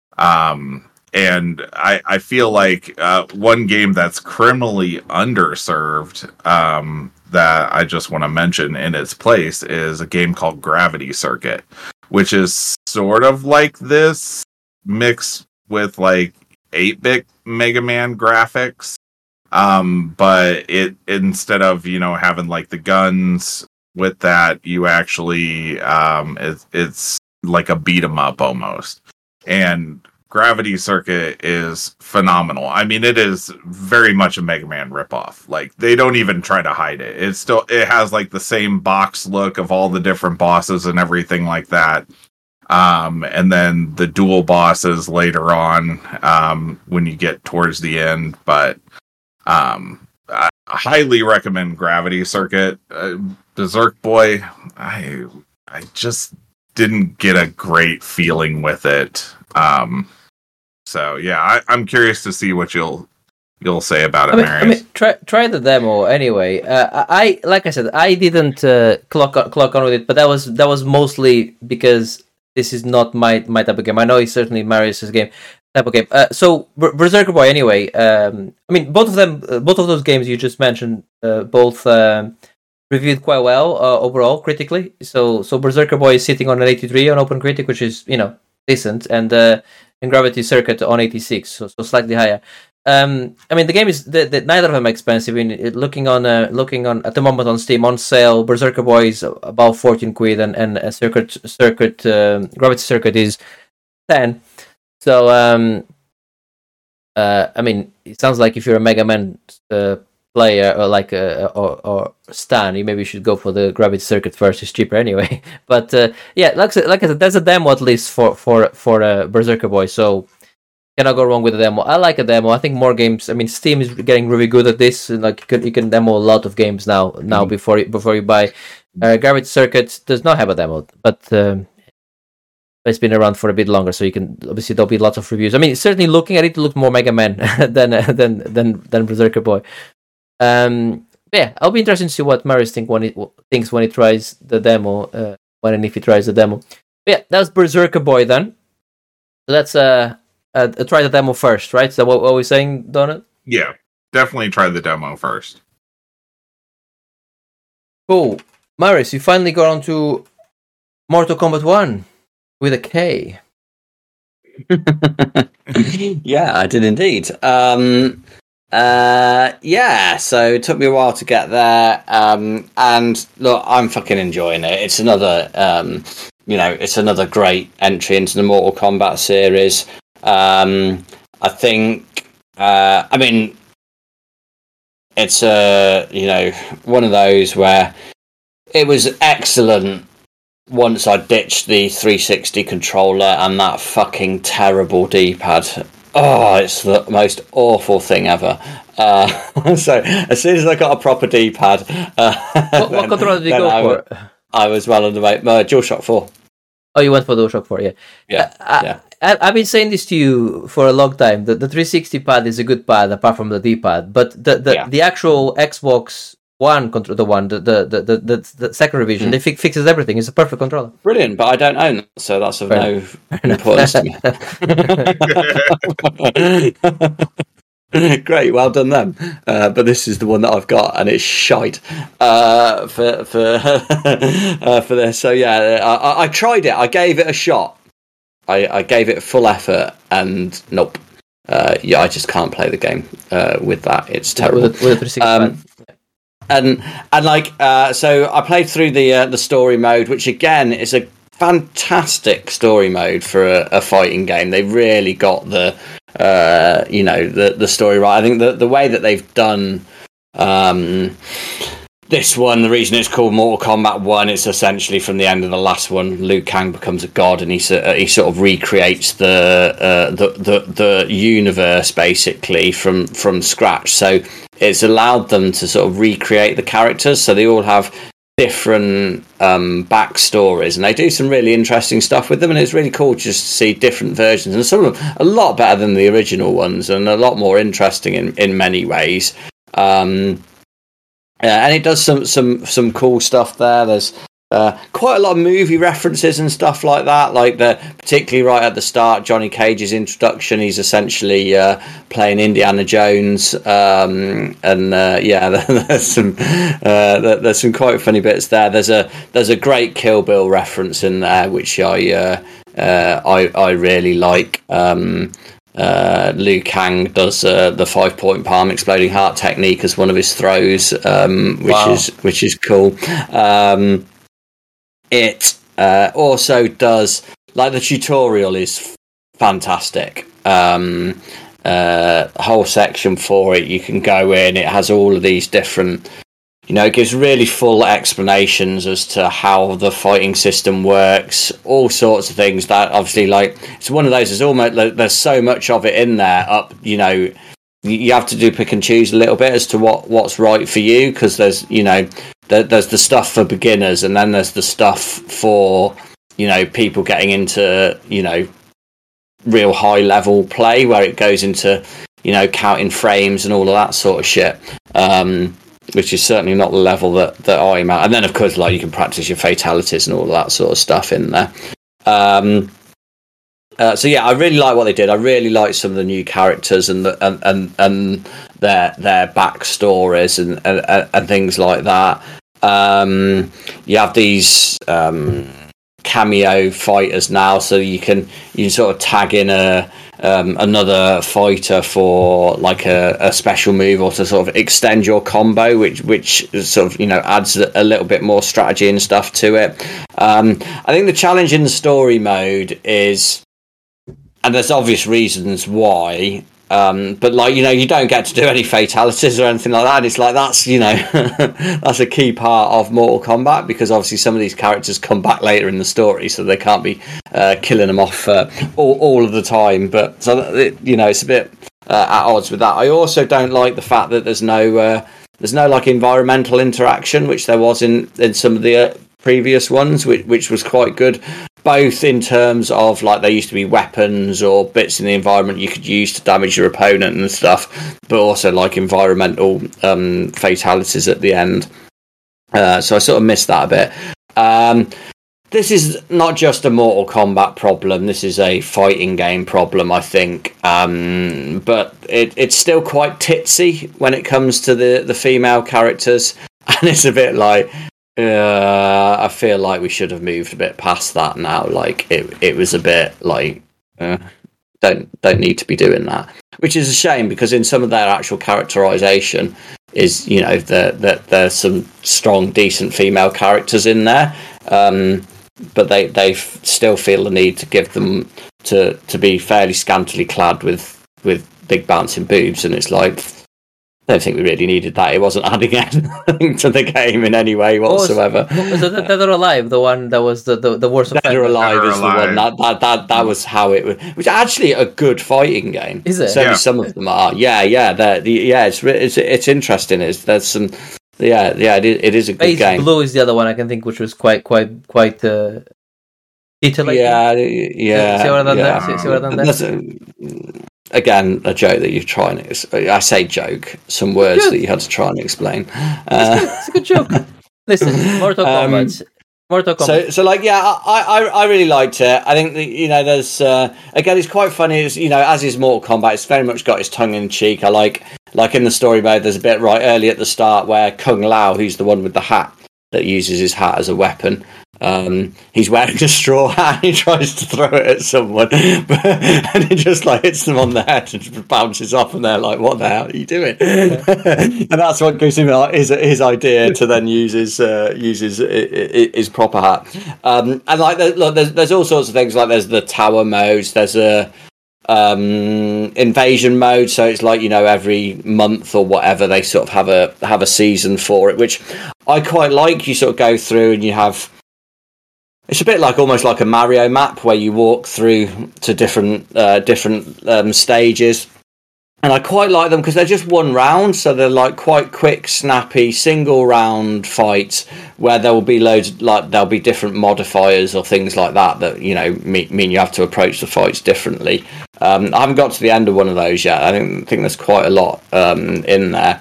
And I feel like one game that's criminally underserved that I just want to mention in its place is a game called Gravity Circuit, which is sort of like this mixed with like 8-bit Mega Man graphics. But it instead of having like the guns with that, you actually it's like a beat 'em up almost. And Gravity Circuit is phenomenal. I mean, it is very much a Mega Man ripoff. Like, they don't even try to hide it. It has like the same box look of all the different bosses and everything like that. And then the dual bosses later on, when you get towards the end. But I highly recommend Gravity Circuit. Berserk Boy, I just didn't get a great feeling with it. So yeah, I'm curious to see what you'll say about it, Marius. I mean, try the demo anyway. I like I said, I didn't clock on with it, but that was mostly because this is not my type of game. I know it's certainly Marius's type of game. So Berserker Boy anyway. I mean, both of those games you just mentioned, both reviewed quite well overall critically. So Berserker Boy is sitting on an 83 on OpenCritic, which is decent, and Gravity Circuit on 86, so slightly higher. I mean, the game is neither of them are expensive. I mean, looking on at the moment on Steam on sale, Berserker Boy is about 14 quid, and Gravity Circuit is 10. So I mean, it sounds like if you're a Mega Man player or like or stan, you maybe should go for the Gravity Circuit first. It's cheaper anyway. But yeah, like I said, there's a demo at least for Berserker Boy, so cannot go wrong with a demo. I like a demo. I think more games. I mean, Steam is getting really good at this. Like you can demo a lot of games now before you buy. Gravity Circuit does not have a demo, but it's been around for a bit longer, so you can obviously there'll be lots of reviews. I mean, certainly looking at it looked more Mega Man than Berserker Boy. Yeah, I'll be interested to see what Marius thinks when he tries the demo, when and if he tries the demo. But yeah, that was Berserker Boy then. So that's try the demo first, right? Is that what we're saying, Donut? Yeah, definitely try the demo first. Cool. Marius, you finally got onto Mortal Kombat 1 with a K. Yeah, I did indeed. Yeah, so it took me a while to get there. And look, I'm fucking enjoying it. It's another, it's another great entry into the Mortal Kombat series. I think, I mean, it's one of those where it was excellent once I ditched the 360 controller and that fucking terrible D-pad. Oh, it's the most awful thing ever. So as soon as I got a proper D-pad, what controller did you go for? I was well on the way. DualShock 4. Oh, you went for DualShock 4, yeah. Yeah. I've been saying this to you for a long time. The 360 pad is a good pad, apart from the D-pad. But the actual Xbox One controller, the second revision, they fixes everything. It's a perfect controller. Brilliant, but I don't own it, so that's of no importance to me. Great, well done then. But this is the one that I've got, and it's shite for this. So yeah, I tried it. I gave it a shot. I gave it full effort, and nope. I just can't play the game with that. It's terrible. With a 360 and so I played through the story mode, which again is a fantastic story mode for a fighting game. They really got the story right. I think the way that they've done this one, the reason it's called Mortal Kombat 1, it's essentially from the end of the last one. Liu Kang becomes a god, and he sort of recreates the universe basically from scratch. So it's allowed them to sort of recreate the characters, so they all have different backstories, and they do some really interesting stuff with them, and it's really cool just to see different versions, and some of them a lot better than the original ones, and a lot more interesting in many ways. And it does some cool stuff there. There's quite a lot of movie references and stuff like that. Like particularly right at the start, Johnny Cage's introduction. He's essentially playing Indiana Jones, there's some quite funny bits there. There's a great Kill Bill reference in there, which I really like. Liu Kang does the 5-point palm exploding heart technique as one of his throws, which is cool. It also does, like, the tutorial is fantastic. Whole section for it, you can go in, it has all of these different, it gives really full explanations as to how the fighting system works, all sorts of things that obviously, like, it's one of those, there's almost, there's so much of it in there, you have to do pick and choose a little bit as to what's right for you, because there's, there's the stuff for beginners, and then there's the stuff for, people getting into, real high level play where it goes into, counting frames and all of that sort of shit. Which is certainly not the level that I'm at. And then, of course, like, you can practice your fatalities and all of that sort of stuff in there. So yeah, I really like what they did. I really like some of the new characters and their backstories and things like that. You have these cameo fighters now, so you can sort of tag in another fighter for like a special move, or to sort of extend your combo, which sort of adds a little bit more strategy and stuff to it. I think the challenge in the story mode is, and there's obvious reasons why, but like, you don't get to do any fatalities or anything like that, and it's like, that's that's a key part of Mortal Kombat, because obviously some of these characters come back later in the story, so they can't be killing them off all of the time. But so it's a bit at odds with that. I also don't like the fact that there's no like environmental interaction, which there was in some of the previous ones, which was quite good, both in terms of, like, there used to be weapons or bits in the environment you could use to damage your opponent and stuff, but also like environmental fatalities at the end. So I sort of missed that a bit. This is not just a Mortal Kombat problem, this is a fighting game problem, I think. But it's still quite titsy when it comes to the female characters, and it's a bit like, I feel like we should have moved a bit past that now. Like, it was a bit like, don't need to be doing that, which is a shame, because in some of their actual characterization is, there's some strong, decent female characters in there, but they still feel the need to give them to be fairly scantily clad with big bouncing boobs, and it's like, I don't think we really needed that. It wasn't adding anything to the game in any way whatsoever. So Dead or Alive, the one that was the worst. Dead or Alive is the one that was how it was. Which is actually a good fighting game. Is it? Certainly, some of them are. Yeah. It's interesting. There's some. Yeah. It is a good game. Blue is the other one I can think, which was quite titillating. Yeah. See what I've done there? Again, a joke that you try and I say joke, some words that you had to try and explain. It's a good joke. Listen, Mortal Kombat. So like, yeah, I really liked it. I think that, there's again, it's quite funny. It's, as is Mortal Kombat, it's very much got its tongue in cheek. I like in the story mode, there's a bit right early at the start where Kung Lao, who's the one with the hat that uses his hat as a weapon, he's wearing a straw hat and he tries to throw it at someone, and it just like hits them on the head and just bounces off, and they're like, what the hell are you doing? And that's what gives him his idea to then use his proper hat. And like, there's all sorts of things, like there's the tower modes, there's a invasion mode, so it's like, every month or whatever they sort of have a season for it, which I quite like. You sort of go through and you have, it's a bit like, almost like a Mario map, where you walk through to different stages, and I quite like them because they're just one round, so they're like quite quick, snappy, single round fights where there will be there'll be different modifiers or things like that mean you have to approach the fights differently. I haven't got to the end of one of those yet. I think there's quite a lot in there.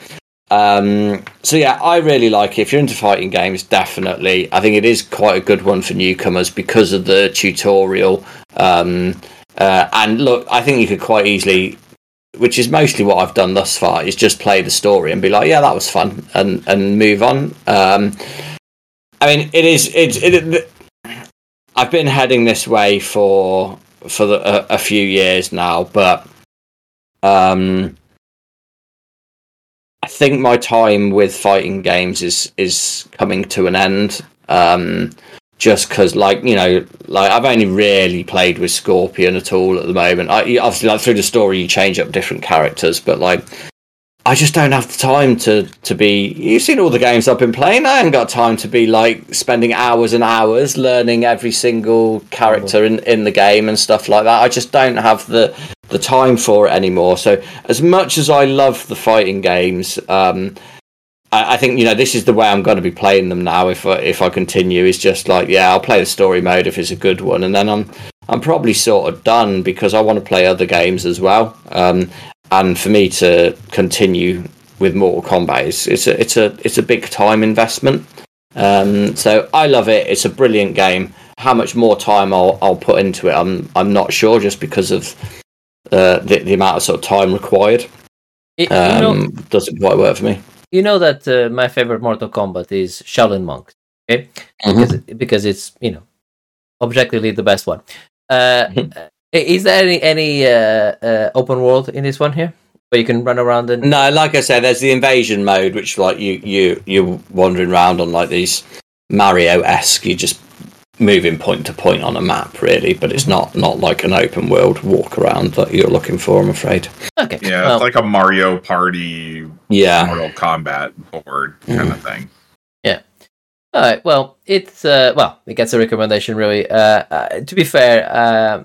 So yeah, I really like it. If you're into fighting games, definitely. I think it is quite a good one for newcomers because of the tutorial. And look, I think you could quite easily, which is mostly what I've done thus far, is just play the story and be like, yeah, that was fun, and move on. I mean, I've been heading this way for a few years now, but I think my time with fighting games is coming to an end. Just because, like I've only really played with Scorpion at all at the moment. Obviously, like through the story, you change up different characters, but like, I just don't have the time to be. You've seen all the games I've been playing. I haven't got time to be like spending hours and hours learning every single character in the game and stuff like that. I just don't have the time for it anymore. So as much as I love the fighting games, I think this is the way I'm going to be playing them now. If I continue, is just like I'll play the story mode if it's a good one, and then I'm probably sort of done because I want to play other games as well. And for me to continue with Mortal Kombat, it's a big time investment. So I love it. It's a brilliant game. How much more time I'll put into it, I'm not sure, just because of the amount of sort of time required. Doesn't quite work for me. You know that my favorite Mortal Kombat is Shaolin Monks, okay? Because it's objectively the best one. Is there any open world in this one here where you can run around and? No, like I said, there's the invasion mode, which like you're wandering around on like these Mario-esque. You just moving point to point on a map, really, but it's not like an open world walk around that you're looking for, I'm afraid. Okay. Yeah, it's like a Mario Party, Mortal Kombat board kind of thing. Yeah. All right. Well, it gets a recommendation, really. To be fair,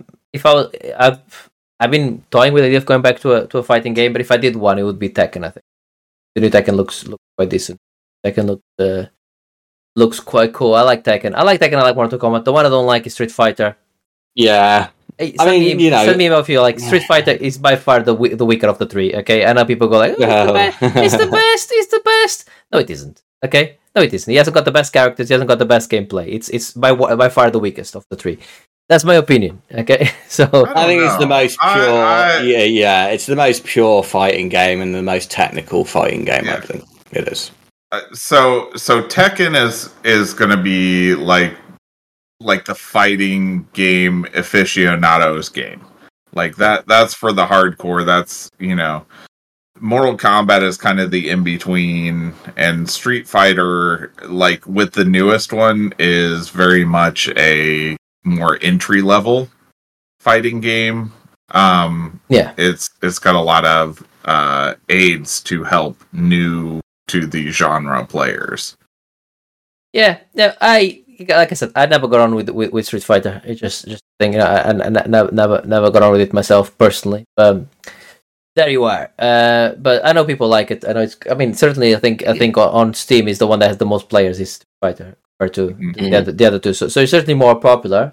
I've been toying with the idea of going back to a fighting game, but if I did one, it would be Tekken. I think the new Tekken looks quite decent. Tekken looks quite cool. I like Tekken. I like Mortal Kombat. The one I don't like is Street Fighter. Yeah. Send me if you like. Street Fighter is by far the weaker of the three. Okay, I know people go like, it's the best. It's the best. No, it isn't. Okay, no, it isn't. He hasn't got the best characters. He hasn't got the best gameplay. It's by far the weakest of the three. That's my opinion. Okay, so I think it's the most pure. It's the most pure fighting game and the most technical fighting game. I think it is. So Tekken is going to be like the fighting game aficionados game, like that's for the hardcore. That's Mortal Kombat is kind of the in between, and Street Fighter, like with the newest one, is very much a more entry level fighting game. It's got a lot of aids to help new to the genre players. Yeah, like I said, I never got on with Street Fighter. It's just thing, I never got on with it myself personally. There you are. But I know people like it. I know it's. I mean, certainly, I think on Steam is the one that has the most players is Street Fighter compared to the other two. So it's certainly more popular.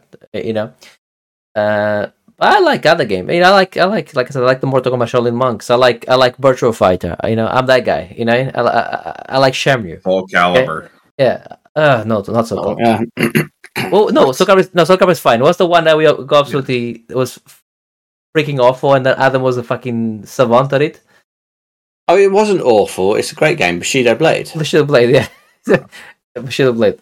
I like other games. I like I said, I like the Mortal Kombat Shaolin Monks. I like Virtua Fighter. I'm that guy. I like Shenmue. Full Caliber. Okay? Yeah. No, not so cool. Yeah. Well, Soul Calibur is fine. What's the one that we got absolutely it was freaking awful, and then Adam was a fucking savant at it? Oh, it wasn't awful. It's a great game. Bushido Blade. Bushido Blade, yeah. Bushido Blade.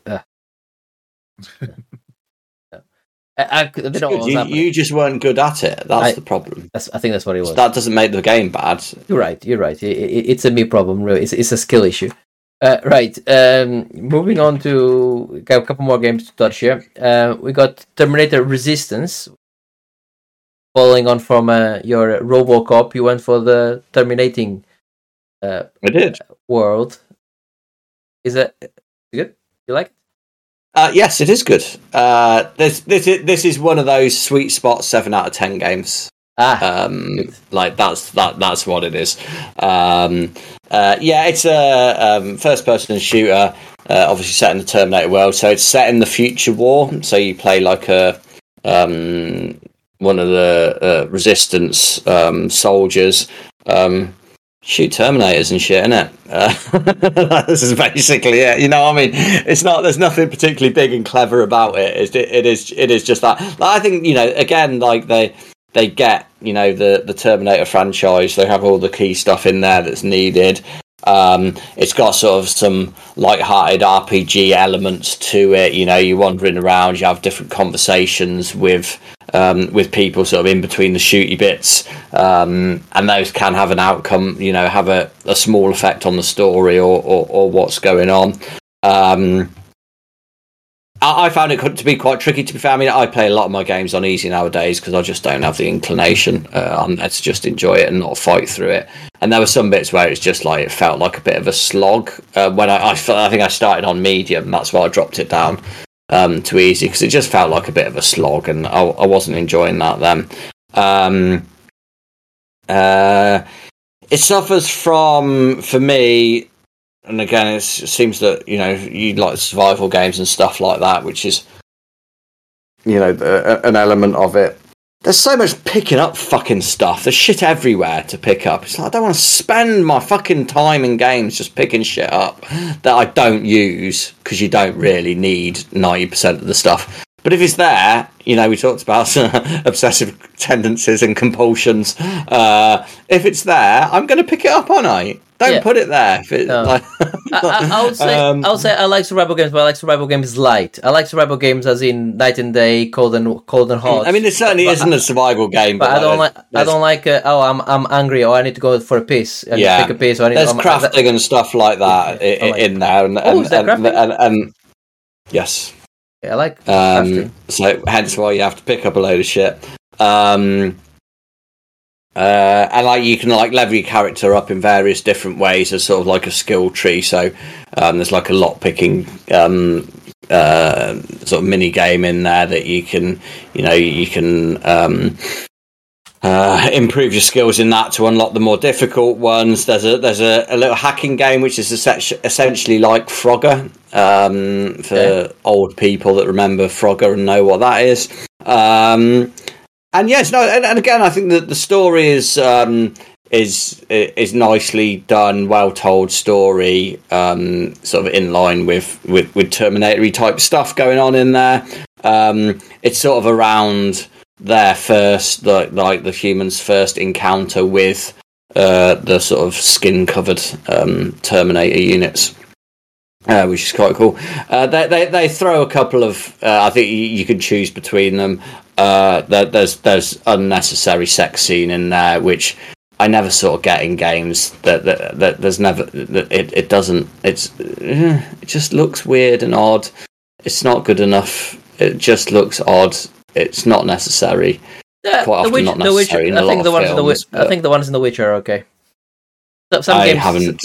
You just weren't good at it. That's the problem. I think that's what it was. That doesn't make the game bad. You're right. It's a me problem, really. It's a skill issue. Right. Moving on to a couple more games to touch here. We got Terminator Resistance. Following on from your RoboCop, you went for the Terminating. I did. World. Is it good? You like it? Yes, it is good. This is one of those sweet spot 7 out of 10 games. Like that's what it is. It's a first person shooter, obviously set in the Terminator world. So it's set in the future war. So you play like a one of the Resistance soldiers. Shoot Terminators and shit, innit? This is basically it. I mean, it's not. There's nothing particularly big and clever about it. It is just that. I think again, like they get the Terminator franchise. They have all the key stuff in there that's needed. It's got sort of some light-hearted RPG elements to it. You know, you're wandering around, you have different conversations with people sort of in between the shooty bits, and those can have an outcome. You know, have a small effect on the story or what's going on. I found it to be quite tricky, to be fair. I mean, I play a lot of my games on easy nowadays because I just don't have the inclination. I'm there to just enjoy it and not fight through it. And there were some bits where it's just like it felt like a bit of a slog. When I think I started on medium, that's why I dropped it down to easy, because it just felt like a bit of a slog, and I wasn't enjoying that then. It suffers from, for me. And again, it seems that, you know, you like survival games and stuff like that, which is, you know, an element of it. There's so much picking up fucking stuff. There's shit everywhere to pick up. It's like, I don't want to spend my fucking time in games just picking shit up that I don't use, because you don't really need 90% of the stuff. But if it's there, you know, we talked about obsessive tendencies and compulsions. If it's there, I'm going to pick it up, aren't I? Don't put it there. If it, no. like, I would say I like survival games, but I like survival games light. I like survival games as in Night and Day, Cold and Hot. I mean, it certainly isn't a survival game, but I don't like. I'm angry, or I need to go for a piss. I need to take a piss. Or I need there's crafting and stuff like that in there, and yes. Yeah, I like crafting. So hence why you have to pick up a load of shit. And like you can like level your character up in various different ways as sort of like a skill tree. So there's like a lock picking sort of mini game in there that you can improve your skills in that to unlock the more difficult ones. There's a little hacking game which is essentially like Frogger, for old people that remember Frogger and know what that is. And yes, no, and again, I think that the story is nicely done, well told story, sort of in line with Terminator-y type stuff going on in there. It's sort of around their first, like the humans' first encounter with the sort of skin-covered Terminator units. Which is quite cool. They throw a couple of. I think you can choose between them. There's unnecessary sex scene in there, which I never sort of get in games. That there's never. It doesn't. It just looks weird and odd. It's not good enough. It just looks odd. It's not necessary. Quite often not necessary in a lot of films. I think the ones in The Witcher are okay. Some games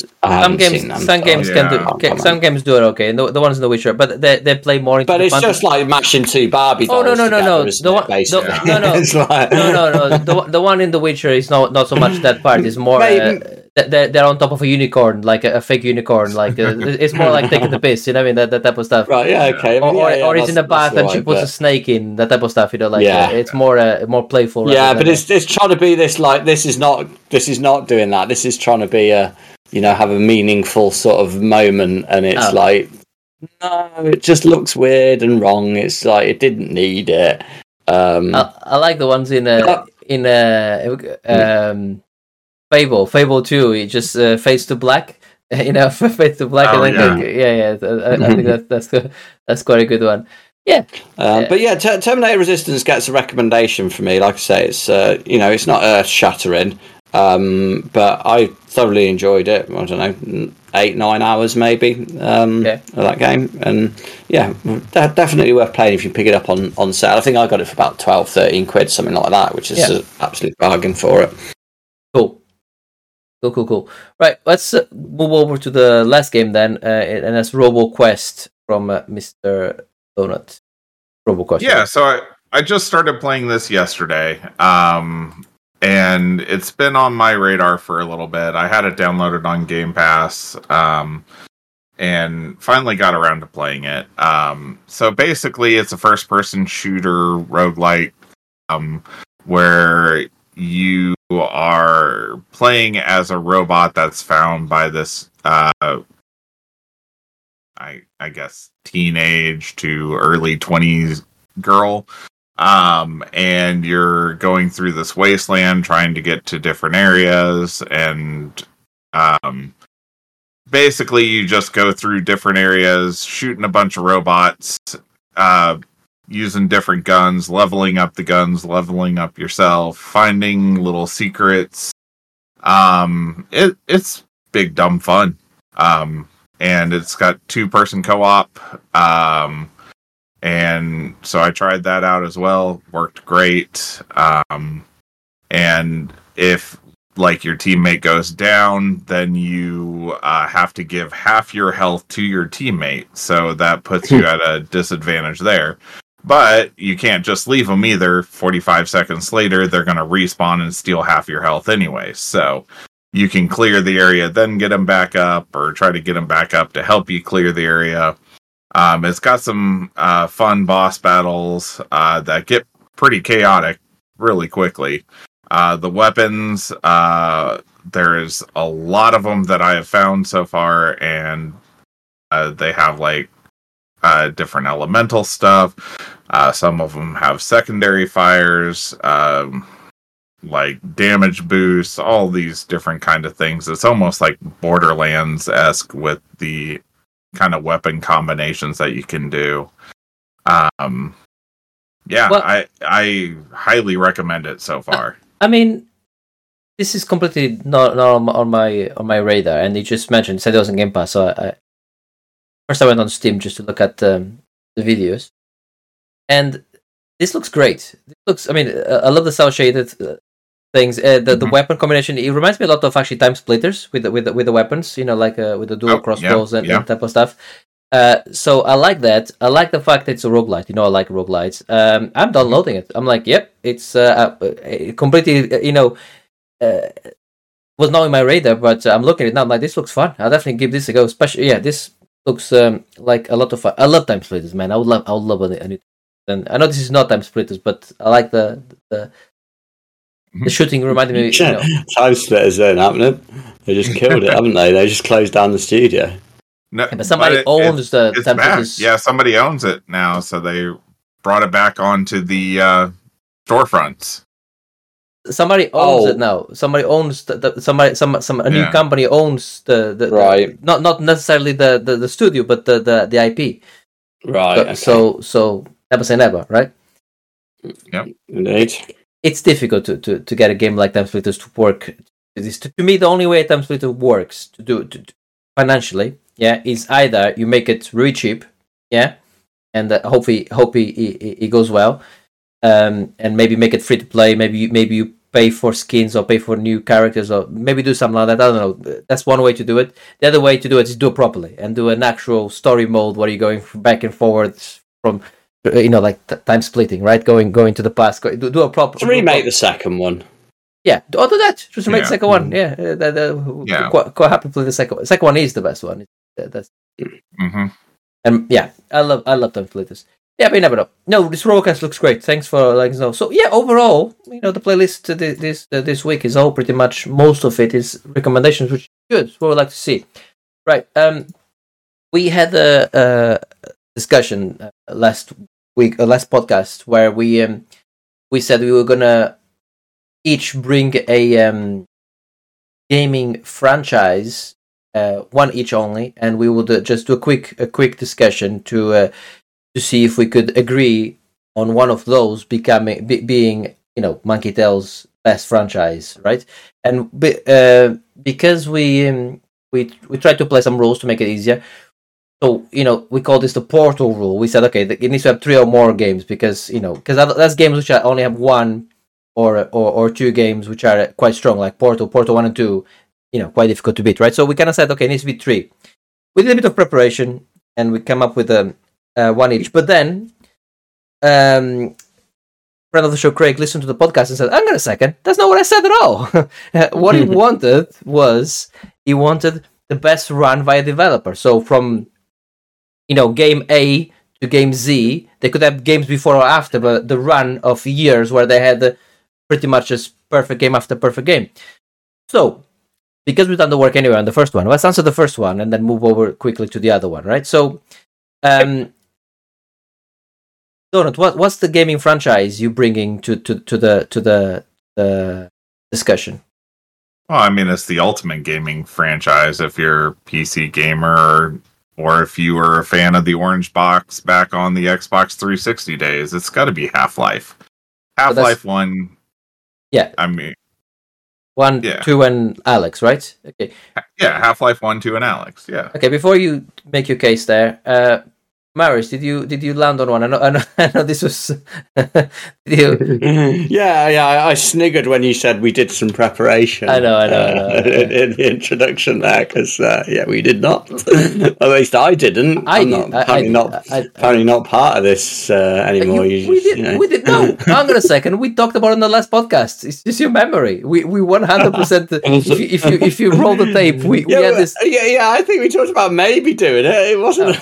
do it okay. The ones in The Witcher, but they play more into. But it's just like mashing two Barbie dolls. No. The one in The Witcher is not so much that part. It's more they're on top of a unicorn, like a fake unicorn. Like it's more like taking the piss. You know what I mean? That type of stuff. Right? Yeah. Okay. Or he's in a bath and she puts a snake in. That type of stuff. You know, like it's more playful. Yeah, but it's trying to be this like this is not doing that. This is trying to be have a meaningful sort of moment, and it's like no, it just looks weird and wrong. It's like it didn't need it. I like the ones in Fable 2. It just fades to black. Fades to black. I think that's quite a good one. Yeah, but yeah, Terminator Resistance gets a recommendation for me. Like I say, it's it's not earth-shattering, but I thoroughly enjoyed it. I don't know, 8-9 hours maybe of that game, and yeah, definitely worth playing if you pick it up on sale. I think I got it for about 12-13 quid, something like that, which is an absolute bargain for it. Cool. Right, let's move over to the last game then, and that's RoboQuest from Mr. Donut. RoboQuest. Yeah, so I just started playing this yesterday, and it's been on my radar for a little bit. I had it downloaded on Game Pass, and finally got around to playing it. So basically, it's a first-person shooter roguelike, where you are playing as a robot that's found by this, I guess, teenage to early 20s girl. And you're going through this wasteland trying to get to different areas, and basically you just go through different areas, shooting a bunch of robots, using different guns, leveling up the guns, leveling up yourself, finding little secrets. It's big dumb fun. And it's got 2-person co-op. And so I tried that out as well. Worked great. And if like your teammate goes down, then you have to give half your health to your teammate. So that puts you at a disadvantage there. But you can't just leave them either. 45 seconds later, they're going to respawn and steal half your health anyway. So you can clear the area, then get them back up, or try to get them back up to help you clear the area. It's got some fun boss battles that get pretty chaotic really quickly. The weapons, there's a lot of them that I have found so far, and they have like different elemental stuff. Some of them have secondary fires, like damage boosts, all these different kind of things. It's almost like Borderlands-esque with the kind of weapon combinations that you can do. Yeah, well, I highly recommend it so far. I mean, this is completely not on my radar, and you just mentioned said it was on Game Pass. So first I went on Steam just to look at the videos, and this looks great. I mean, I love the cel shaded things. The weapon combination, it reminds me a lot of actually Time Splitters with the weapons. You know, like with the dual crossbows and type of stuff. So I like that. I like the fact that it's a roguelite. You know, I like roguelites. I'm downloading it. I'm like, yep, it's completely, was not in my radar, but I'm looking at it now. I'm like, this looks fun. I'll definitely give this a go. Especially, this looks like a lot of fun. I love Time Splitters, man. I would love a new. And I know this is not Time Splitters, but I like the shooting reminded me. Time Splitters ain't happening. They just killed it, haven't they? They just closed down the studio. No, but somebody owns the Time Splitters. Yeah, somebody owns it now, so they brought it back onto the storefronts. Somebody owns it now. Somebody owns a new company owns the right. Not necessarily the studio, but the IP. Right. So never say never, right? Yep. Indeed. It's difficult to get a game like Time Splitters to work. To me, the only way Time Splitters works to do financially, is either you make it really cheap, and hopefully it goes well, and maybe make it free to play. Maybe you pay for skins or pay for new characters, or maybe do something like that. I don't know. That's one way to do it. The other way to do it is do it properly and do an actual story mode where you're going back and forwards from, like time splitting, right? Going to the past. Do a proper. To remake the second one. Yeah, I'll do that. Just remake the second one. Quite happy to play the second one. The second one is the best one. That's. Mm-hmm. And I love Time Splitters. Yeah, but you never know. No, this Rollcast looks great. Thanks for letting us know. So overall, the playlist this week is all pretty much, most of it is recommendations, which is good. What we'd like to see. Right. We had a discussion last podcast where we said we were gonna each bring a gaming franchise, one each only, and we would just do a quick discussion to see if we could agree on one of those being Monkey Tale's best franchise, right? And because we tried to play some rules to make it easier. So we call this the Portal rule. We said it needs to have 3 or more games because that's games which only have 1 or 2 games which are quite strong, like Portal 1 and 2. Quite difficult to beat, right? So we kind of said, it needs to be 3. We did a bit of preparation and we come up with one each. But then, friend of the show, Craig, listened to the podcast and said, "Hang on a second, that's not what I said at all." What he wanted was the best run by a developer. So from game A to game Z, they could have games before or after, but the run of years where they had pretty much just perfect game after perfect game. So, because we've done the work anyway on the first one, let's answer the first one and then move over quickly to the other one, right? So, Donut, what's the gaming franchise you bringing to the discussion? Well, I mean, it's the ultimate gaming franchise if you're a PC gamer or if you were a fan of the orange box back on the Xbox 360 days. It's got to be Half-Life. Half-Life 1. Yeah. I mean, 1, 2, and Alex, right? Okay. Yeah, Half-Life 1, 2, and Alex. Yeah. Okay, before you make your case there, Marius, did you land on one? I know this was. I sniggered when you said we did some preparation. I know. In the introduction there, because we did not. At least I didn't. Apparently not part of this anymore. We did. No, hang on a second. We talked about it in the last podcast. It's just your memory. We 100%. if you roll the tape, we had this. Yeah. I think we talked about maybe doing it. It wasn't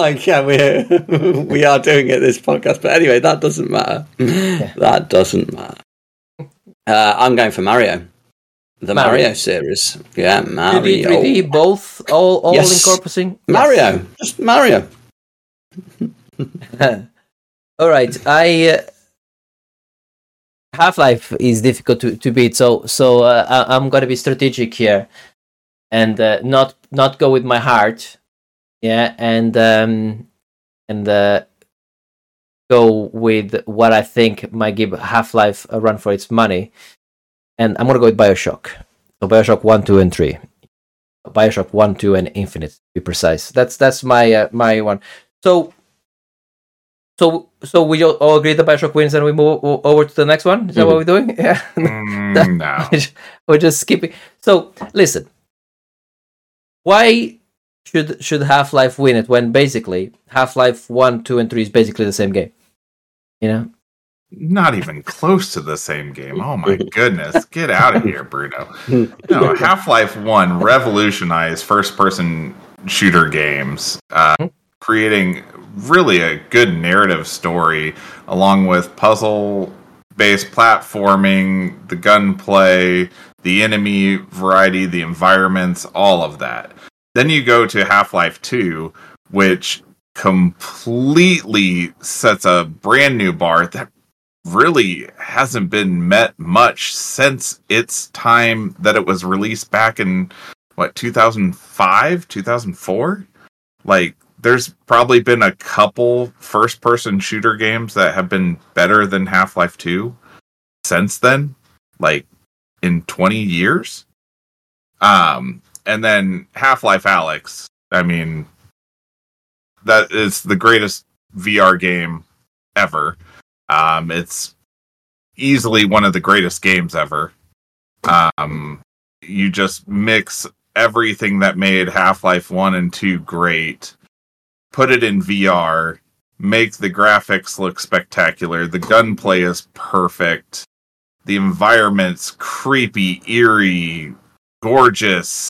we are doing it this podcast, but anyway, that doesn't matter. Yeah. That doesn't matter. I'm going for Mario, the Mario series. Yeah, Mario. 2D, 3D, both, all yes. encompassing. Mario, yes. Just Mario. All right, Half-Life is difficult to beat, so I'm going to be strategic here, and not go with my heart. Yeah, and go with what I think might give Half-Life a run for its money. And I'm going to go with BioShock. So BioShock 1, 2, and 3. BioShock 1, 2, and Infinite, to be precise. That's my my one. So we all agree that BioShock wins and we move over to the next one? Is that what we're doing? Yeah. No. We're just skipping. So, listen. Why should Half-Life win it when basically Half-Life 1, 2, and 3 is basically the same game? You know? Not even close to the same game. Oh my goodness. Get out of here, Bruno. No, Half-Life 1 revolutionized first-person shooter games, creating really a good narrative story along with puzzle-based platforming, the gunplay, the enemy variety, the environments, all of that. Then you go to Half-Life 2, which completely sets a brand new bar that really hasn't been met much since its time that it was released back in, 2005, 2004? Like, there's probably been a couple first-person shooter games that have been better than Half-Life 2 since then, like, in 20 years. And then Half-Life Alyx, I mean, that is the greatest VR game ever. It's easily one of the greatest games ever. You just mix everything that made Half-Life 1 and 2 great, put it in VR, make the graphics look spectacular, the gunplay is perfect, the environment's creepy, eerie, gorgeous,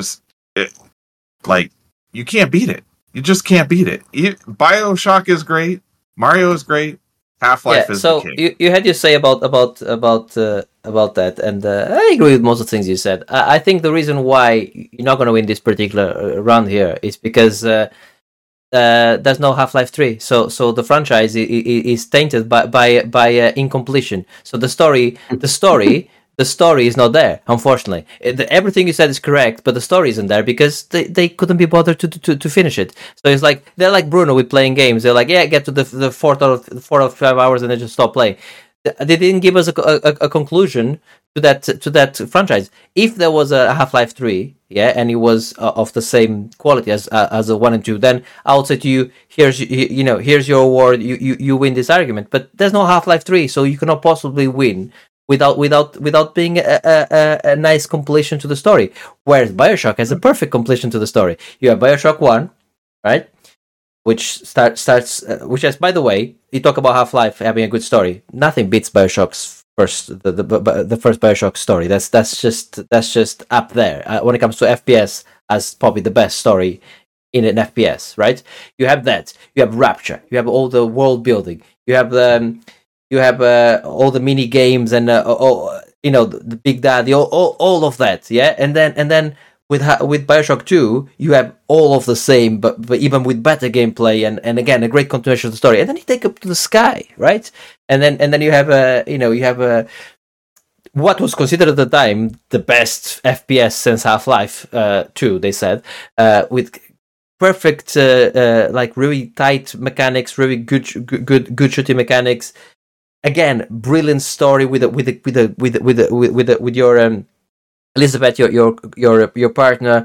you can't beat it. You just can't beat it. BioShock is great. Mario is great. Half-Life is the king. So you had your say about that, and I agree with most of the things you said. I think the reason why you're not going to win this particular round here is because there's no Half-Life 3. So the franchise is tainted by incompletion. So the story is not there, unfortunately. Everything you said is correct, but the story isn't there because they couldn't be bothered to finish it. So it's like, they're like Bruno with playing games. They're like, yeah, get to the 4 out of 5 hours and then just stop playing. They didn't give us a conclusion to that franchise. If there was a Half-Life 3, yeah, and it was of the same quality as a 1 and 2, then I would say to you, here's your award, you win this argument. But there's no Half-Life 3, so you cannot possibly win without being a nice completion to the story. Whereas BioShock has a perfect completion to the story. You have BioShock 1, right? Which starts, which is, by the way, you talk about Half-Life having a good story. Nothing beats BioShock's the first BioShock story. That's just up there when it comes to FPS as probably the best story in an FPS, right? You have that. You have Rapture. You have all the world building. You have all the mini games and the Big Daddy, all of that, yeah. And then with BioShock 2, you have all of the same, but even with better gameplay and again a great continuation of the story. And then you take up to the sky, right? And then you have what was considered at the time the best FPS since Half-Life 2, they said, with perfect, like really tight mechanics, really good shooting mechanics. Again, brilliant story with your Elizabeth, your partner.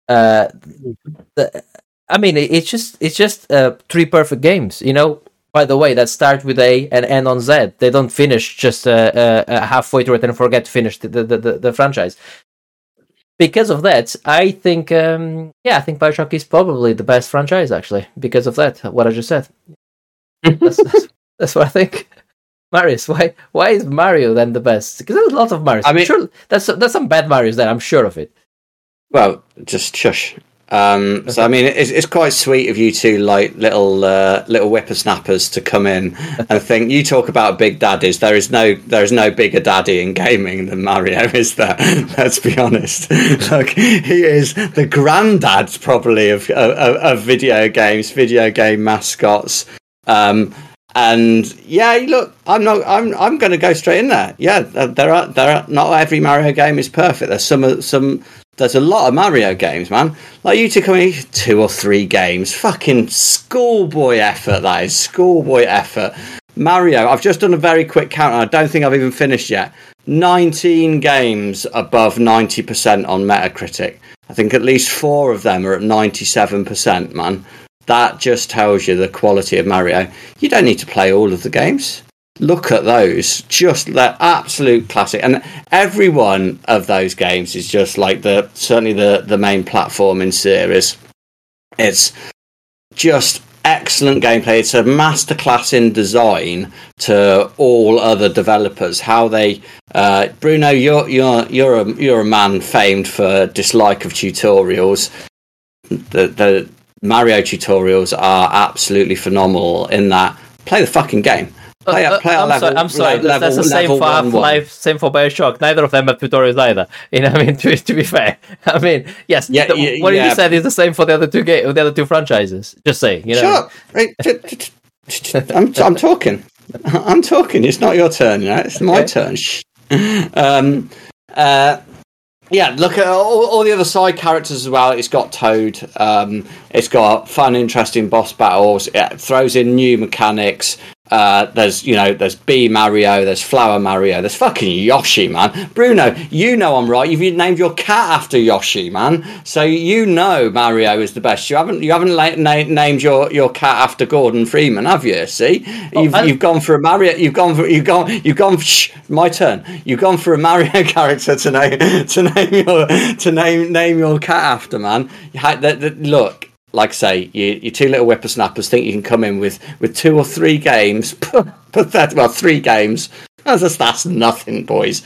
I mean, it's just 3 perfect games, you know. By the way, that start with A and end on Z. They don't finish just halfway through it and forget to finish the franchise. Because of that, I think I think BioShock is probably the best franchise, actually. Because of that, what I just said. That's what I think. Marius, why is Mario then the best? Because there's lots of Marios. I mean, sure, there's some bad Marios there. I'm sure of it. Well, just shush. So I mean, it's quite sweet of you two, like little whippersnappers, to come in and think. You talk about big daddies. There is no bigger daddy in gaming than Mario, is there? Let's be honest. Look, he is the granddad probably of video games, video game mascots. And yeah, look, I'm going to go straight in there. Yeah, there are not every Mario game is perfect. There's some. There's a lot of Mario games, man. Like, you two come in, 2 or 3 games. Fucking schoolboy effort, that is. Schoolboy effort. Mario, I've just done a very quick count, and I don't think I've even finished yet. 19 games above 90% on Metacritic. I think at least 4 of them are at 97%, man. That just tells you the quality of Mario. You don't need to play all of the games. Look at those, just that absolute classic, and every one of those games is just like certainly the main platform in series. It's just excellent gameplay. It's a masterclass in design to all other developers. How they, Bruno, you're a man famed for dislike of tutorials. The Mario tutorials are absolutely phenomenal in that. Play the fucking game. I'm sorry. That's the same for Half-Life, same for BioShock. Neither of them have tutorials either. You know, I mean, to be fair, I mean, yes. What you said is the same for the other two franchises. Just saying, you know. Sure. I'm talking. I'm talking. It's not your turn, you know. It's my turn. Yeah, look at all the other side characters as well. It's got Toad. It's got fun, interesting boss battles. It throws in new mechanics. There's Bee Mario, there's Flower Mario, there's fucking Yoshi, man. Bruno, you know I'm right. You've named your cat after Yoshi, man. So you know Mario is the best. You haven't named your cat after Gordon Freeman, have you? See, you've gone for a Mario. You've gone. Shh, my turn. You've gone for a Mario character to name your cat after, man. Look. Like I say, you 2 little whippersnappers think you can come in with 2 or 3 games. 3 games. That's nothing, boys.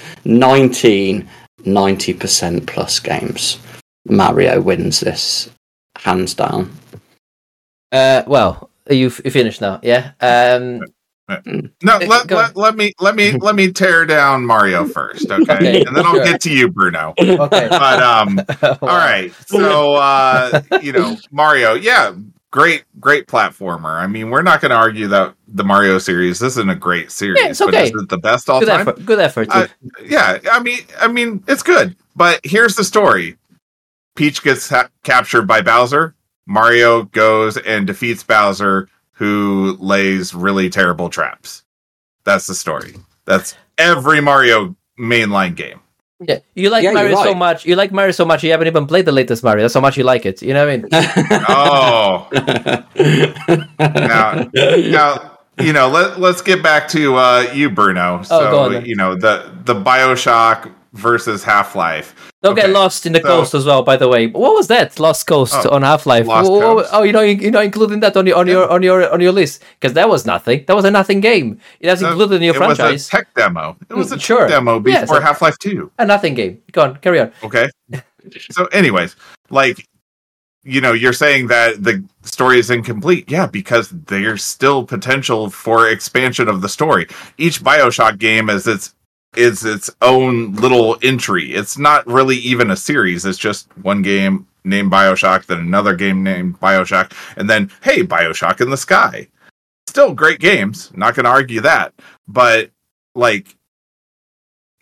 90% plus games. Mario wins this, hands down. Well, you finished now, yeah? No, let me tear down Mario first, okay? And then I'll get to you, Bruno. Okay. But all right. So Mario, yeah, great platformer. I mean, we're not going to argue that the Mario series isn't a great series, it's okay. But is it the best all time? Good effort. Yeah, I mean, it's good. But here's the story: Peach gets captured by Bowser. Mario goes and defeats Bowser, who lays really terrible traps. That's the story. That's every Mario mainline game. Yeah, you like Mario so much. You like Mario so much. You haven't even played the latest Mario. That's how much you like it. You know what I mean? Now, let's get back to you, Bruno. So, the BioShock versus Half-Life. Don't get lost in the coast as well. By the way, what was that Lost Coast on Half-Life? You're not including that on your list because that was nothing. That was a nothing game. It was included in your franchise. It was a tech demo. It was a tech demo before Half-Life 2. A nothing game. Go on, carry on. Okay. So, anyways, you're saying that the story is incomplete. Yeah, because there's still potential for expansion of the story. Each BioShock game is its own little entry. It's not really even a series. It's just one game named BioShock, then another game named BioShock, and then, hey, BioShock in the Sky. Still great games. Not going to argue that. But,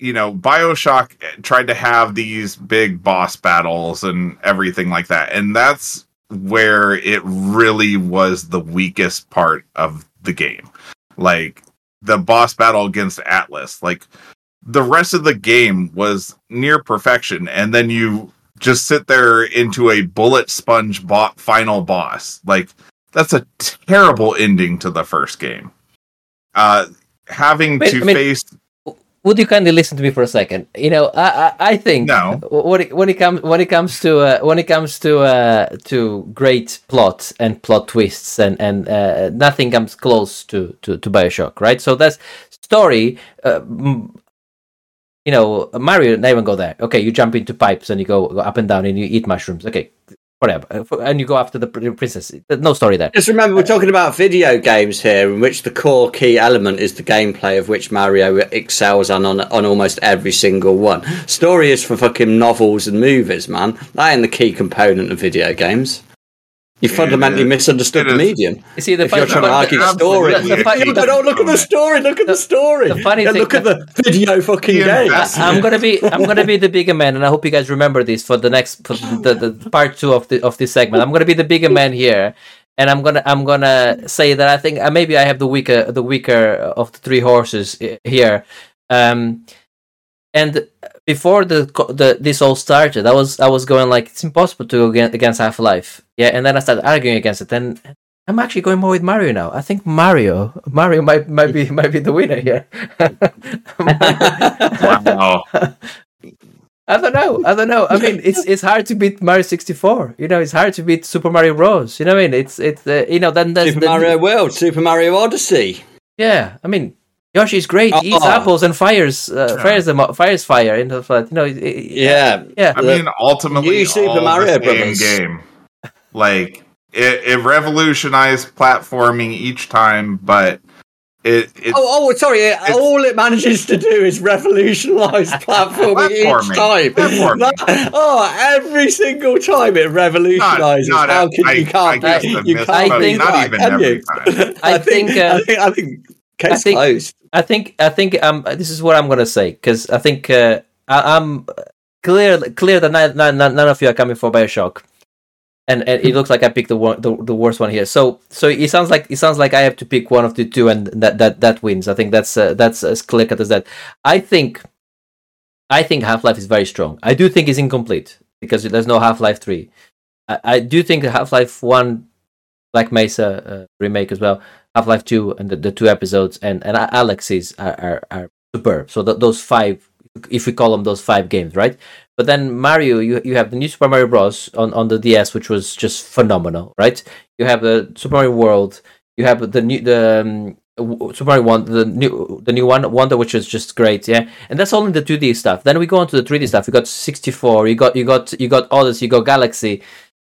BioShock tried to have these big boss battles and everything like that. And that's where it really was the weakest part of the game. Like, the boss battle against Atlas. Like, the rest of the game was near perfection. And then you just sit there into a bullet sponge final boss. Like, that's a terrible ending to the first game. Face... Would you kindly listen to me for a second? I think when it comes to great plot and plot twists and nothing comes close to BioShock, right? So that's story. Mario never even go there. Okay, you jump into pipes and you go up and down and you eat mushrooms. Okay. Whatever, and you go after the princess. There's no story there. Just remember, we're talking about video games here, in which the core key element is the gameplay, of which Mario excels on almost every single one. Story is for fucking novels and movies, man. That ain't the key component of video games. You fundamentally misunderstood the medium. You see, if you're trying to argue story, look at the story. Look at the story. The funny thing, look at the video fucking game. I'm gonna be the bigger man, and I hope you guys remember this for the part 2 of this segment. I'm gonna be the bigger man here, and I'm gonna say that I think maybe I have the weaker of the 3 horses here. And before this all started, I was going like, it's impossible to go against Half-Life. Yeah, and then I started arguing against it, and I'm actually going more with Mario now. I think Mario might be the winner here. Wow. I don't know. I mean, it's hard to beat Mario 64. It's hard to beat Super Mario Bros. You know what I mean? It's then there's Super Mario World, Super Mario Odyssey. Yeah, I mean, Yoshi's great. He eats apples and fires fire into the flood. Yeah. I mean, ultimately, Super Mario Brothers game. Like, it revolutionized platforming each time, but sorry. All it manages to do is revolutionize platforming each time. Every single time it revolutionizes. How can you can't? I think not even every time. I think. Case closed. I think this is what I'm gonna say, because I think I'm clear that none of you are coming for BioShock, and it looks like I picked the worst one here. So it sounds like I have to pick one of the two, and that wins. I think that's as clear cut as that. I think Half-Life is very strong. I do think it's incomplete because there's no Half-Life 3. I do think Half-Life 1, Black Mesa remake as well, Half-Life 2 and the 2 episodes and Alex's are superb. So those 5, if we call them those 5 games, right? But then Mario, you have the new Super Mario Bros. on the DS, which was just phenomenal, right? You have the Super Mario World. You have the Super Mario 1, the new one, Wonder, which is just great, yeah. And that's all in the 2D stuff. Then we go on to the 3D stuff. You got 64. You got Odyssey. You got Galaxy.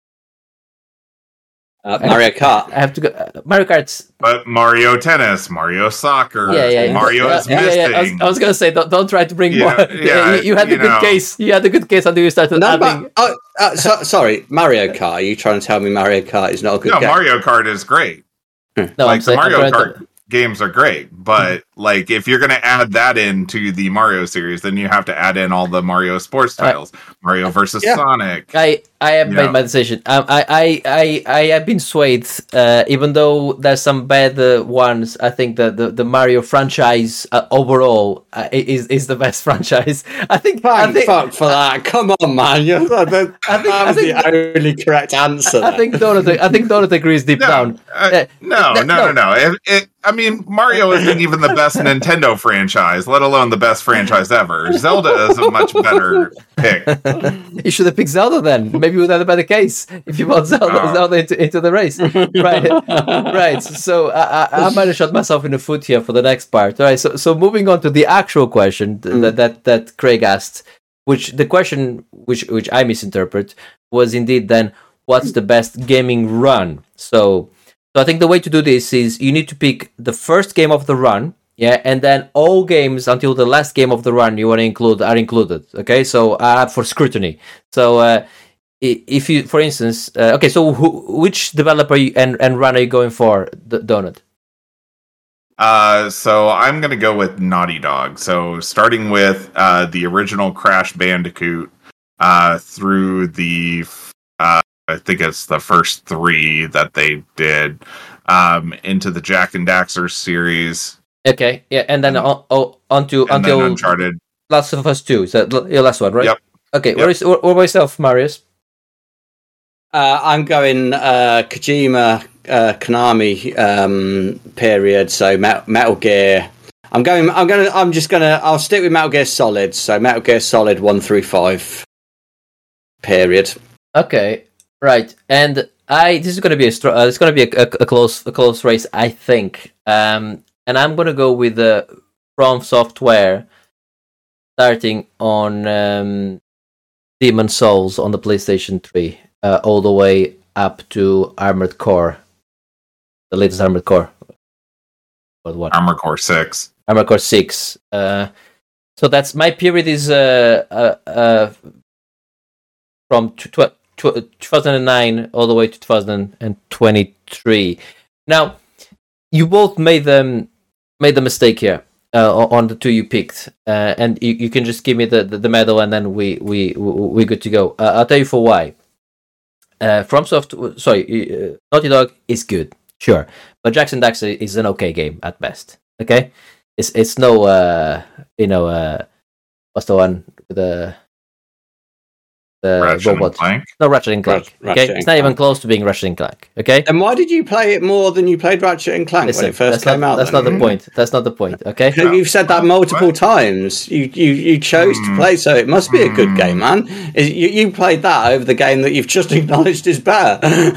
Mario Kart. I have to go. Mario Kart's. But Mario Tennis, Mario Soccer, Mario is missing. Yeah. I was going to say, don't try to bring more. You had the good case. You had the good case until you started adding. Sorry, Mario Kart. Are you trying to tell me Mario Kart is not a good game? No, Mario Kart is great. No, like the Mario Kart games are great, but like if you're going to add that into the Mario series, then you have to add in all the Mario sports titles, Mario versus Sonic. I have made my decision. I have been swayed, even though there's some bad ones. I think that the Mario franchise overall is the best franchise. I think. Fuck for that! Come on, man! That's the only correct answer. I think Donut agrees deep down. No. I mean, Mario isn't even the best Nintendo franchise, let alone the best franchise ever. Zelda is a much better pick. You should have picked Zelda then. Maybe we would have a better case if you brought Zelda into the race. Right. So I might have shot myself in the foot here for the next part. All right. So moving on to the actual question that Craig asked, which I misinterpret was indeed then, what's the best gaming run? So I think the way to do this is you need to pick the first game of the run, and then all games until the last game of the run you want to include are included. Okay, so for scrutiny. So if you, for instance, so which developer and run are you going for, Donut? So I'm going to go with Naughty Dog. So starting with the original Crash Bandicoot through the, I think it's the first 3 that they did, into the Jak and Daxter series. Okay, yeah, and then until Uncharted. Last of Us 2. Is that your last one, right? Yep. Okay, yep. What about yourself, Marius? I'm going Kojima, Konami period. So Metal Gear. I'll stick with Metal Gear Solid. So Metal Gear Solid 1 through 5 period. Okay, right. And this is going to be a close race, I think. And I'm going to go with From Software, starting on Demon Souls on the PlayStation 3, all the way up to Armored Core, the latest Armored Core. What? Armored Core 6. Armored Core 6. So that's my period is from 2009 all the way to 2023. Now, you both made the mistake here on the 2 you picked, and you can just give me the medal, and then we good to go. I'll tell you for why. Naughty Dog is good, sure, but Jak and Daxter is an okay game at best. Okay, it's no what's the one with the Ratchet robot? And Clank? No, Ratchet and Clank. Okay, it's not even close to being Ratchet and Clank. Okay, and why did you play it more than you played Ratchet and Clank when it first came out? That's not the point. That's not the point. Okay, you've said that multiple times. You chose to play, so it must be a good game, man. You played that over the game that you've just acknowledged is better.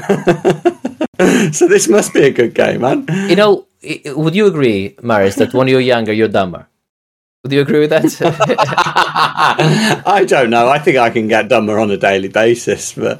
So this must be a good game, man. Would you agree, Marius, that when you're younger, you're dumber? Would you agree with that? I don't know. I think I can get dumber on a daily basis, but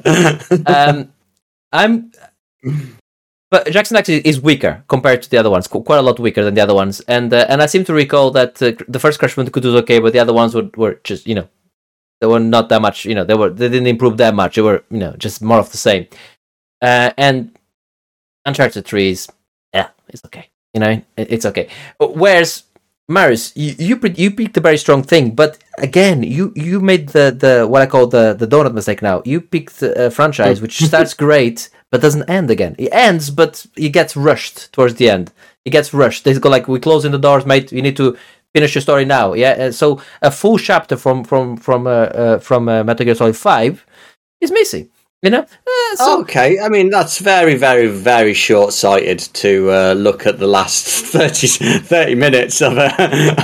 But Jak and Daxter is weaker compared to the other ones, quite a lot weaker than the other ones, and I seem to recall that the first Crash Bandicoot was okay, but the other ones were just they were not that much. They didn't improve that much. They were just more of the same. And Uncharted 3 is it's okay. It's okay. Whereas Marius, you picked a very strong thing, but again, you made the what I call the donut mistake. Now you picked a franchise which starts great but doesn't end again. It ends, but it gets rushed towards the end. It gets rushed. They go like, "We closing the doors, mate. You need to finish your story now." Yeah. So a full chapter from Metal Gear Solid 5 is missing. Okay, I mean that's very, very, very short-sighted to look at the last 30 minutes of a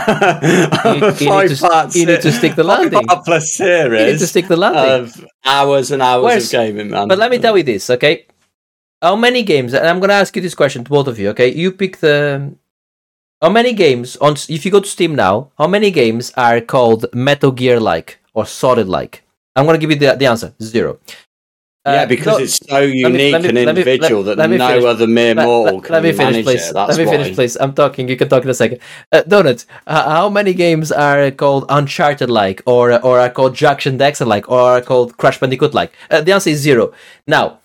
5-part. You need to stick the landing. 5-part series. You need to stick the landing of hours and hours of gaming, man. But let me tell you this, okay? How many games? And I'm going to ask you this question to both of you, okay? You pick how many games if you go to Steam now? How many games are called Metal Gear-like or Solid-like? I'm going to give you the answer: 0. Because it's so unique and individual that no other mere mortal can manage it. Let me finish, please. I'm talking. You can talk in a second. Donut, how many games are called Uncharted-like, or are called Jak and Daxter-like, or are called Crash Bandicoot-like? The answer is 0. Now,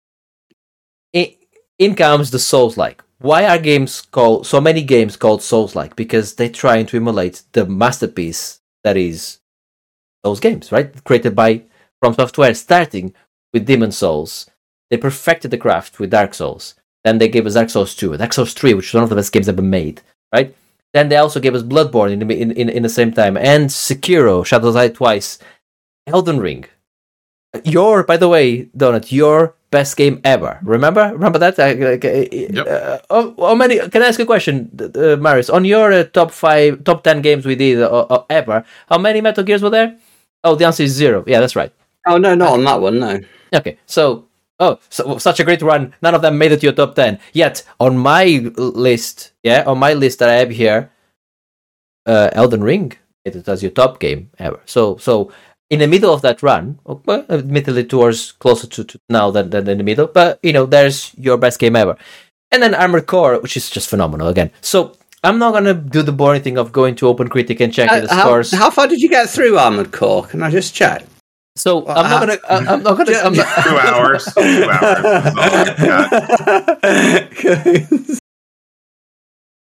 in comes the Souls-like. Why are so many games called Souls-like? Because they're trying to emulate the masterpiece that is those games, right? Created by From Software, starting with Demon Souls. They perfected the craft with Dark Souls. Then they gave us Dark Souls 2, Dark Souls 3, which is one of the best games ever made, right? Then they also gave us Bloodborne in the same time, and Sekiro, Shadows Die Twice, Elden Ring. By the way, Donut, your best game ever. Remember that? Yep. How many? Can I ask a question, Marius? On your top 10 games we did ever, how many Metal Gears were there? Oh, the answer is 0. Yeah, that's right. Oh no, not on that one. No. Okay, so such a great run. None of them made it to your top 10. Yet on my list, that I have here, Elden Ring it as your top game ever. So in the middle of that run, well, admittedly towards closer to now than in the middle, but there's your best game ever. And then Armored Core, which is just phenomenal again. So I'm not gonna do the boring thing of going to OpenCritic and checking the scores. How far did you get through Armored Core? Can I just check? So I'm not gonna. 2 hours. 2 hours.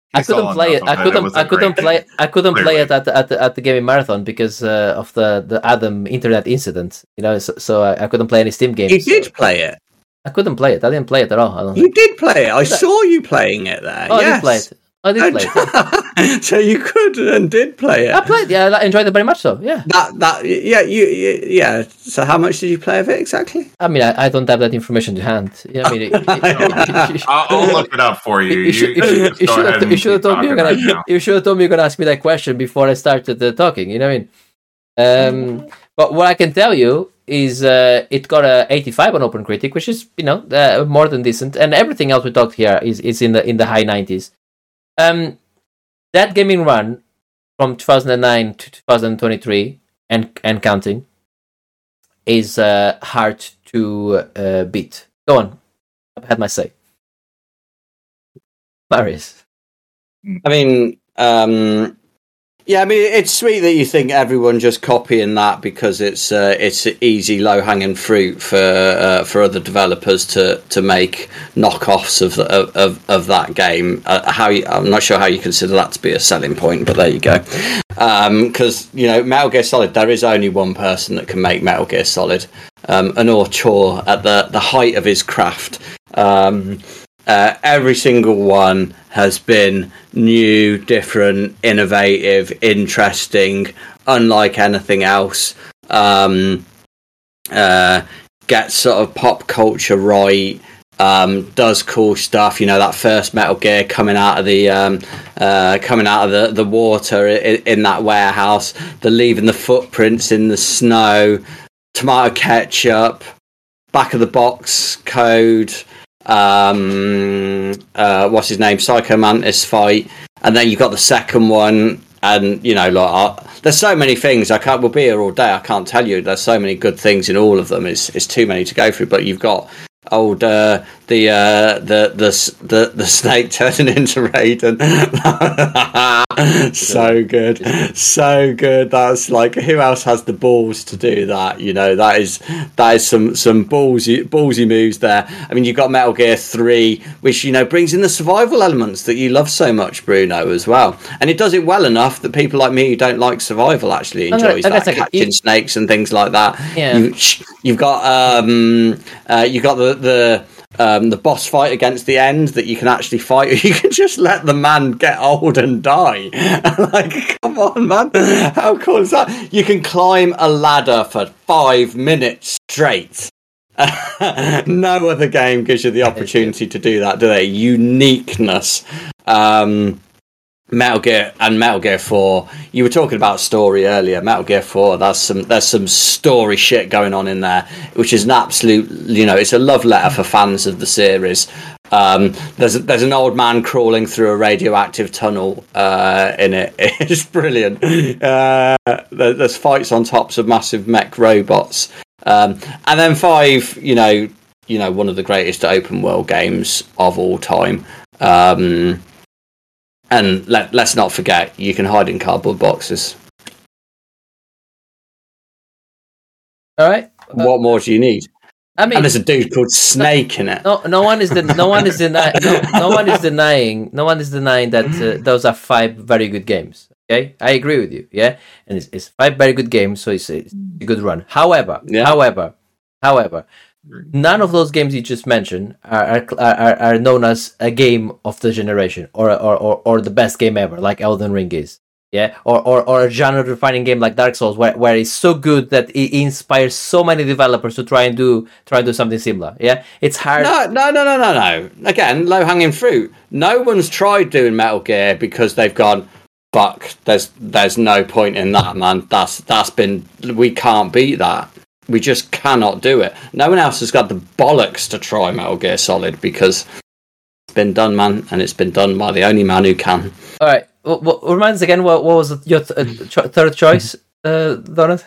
I couldn't play it. I couldn't play it at the gaming marathon because of the Adam internet incident. So I couldn't play any Steam games. You did play it. I couldn't play it. I didn't play it at all. You did play it. I saw you playing it there. Oh, yes. I did play it. So you could and did play it. I played. Yeah, I enjoyed it very much. So yeah. Yeah. So how much did you play of it exactly? I mean, I don't have that information to hand. Yeah, I mean, I'll look it up for you. You should have told me you're gonna ask me that question before I started talking. You know what I mean? But what I can tell you is it got a 85 on OpenCritic, which is more than decent, and everything else we talked here is in the high 90s. That gaming run from 2009 to 2023 and counting is hard to beat. Go on, I've had my say. Marius. I mean, it's sweet that you think everyone just copying that because it's easy, low hanging fruit for other developers to make knockoffs of that game. I'm not sure how you consider that to be a selling point, but there you go. Because Metal Gear Solid, there is only one person that can make Metal Gear Solid, an auteur at the height of his craft. Every single one has been new, different, innovative, interesting, unlike anything else. Gets sort of pop culture right. Does cool stuff. That first Metal Gear coming out of the water in that warehouse. The leaving the footprints in the snow. Tomato ketchup. Back of the box code. What's his name? Psycho Mantis fight, and then you've got the second one, and there's so many things. We'll be here all day. I can't tell you. There's so many good things in all of them. It's too many to go through. But you've got the snake turning into Raiden. So good. That's like, who else has the balls to do that? That is some ballsy moves there. I mean, you've got Metal Gear 3, which brings in the survival elements that you love so much, Bruno, as well, and it does it well enough that people like me who don't like survival actually enjoys catching snakes and things like that. Yeah. You've got the boss fight against the end that you can actually fight, or you can just let the man get old and die. Like, come on, man. How cool is that? You can climb a ladder for 5 minutes straight. No other game gives you the opportunity to do that, do they? Uniqueness. Metal Gear and Metal Gear 4. You were talking about story earlier. Metal Gear 4. There's some story shit going on in there, which is an absolute. It's a love letter for fans of the series. There's an old man crawling through a radioactive tunnel in it. It's brilliant. There's fights on tops of massive mech robots. And then 5. One of the greatest open world games of all time. And let's not forget, you can hide in cardboard boxes. All right. What more do you need? I mean, and there's a dude called Snake in it. No one is denying that those are 5 very good games. Okay, I agree with you. Yeah, and it's 5 very good games, so it's a good run. However, none of those games you just mentioned are known as a game of the generation or the best game ever, like Elden Ring is. Yeah, or a genre-defining game like Dark Souls, where it's so good that it inspires so many developers to try and do something similar. Yeah, it's hard. No. Again, low-hanging fruit. No one's tried doing Metal Gear because they've gone, fuck. There's no point in that, man. We can't beat that. We just cannot do it. No one else has got the bollocks to try Metal Gear Solid because it's been done, man, and it's been done by the only man who can. All right. Remind us again, what was your third choice, Donut?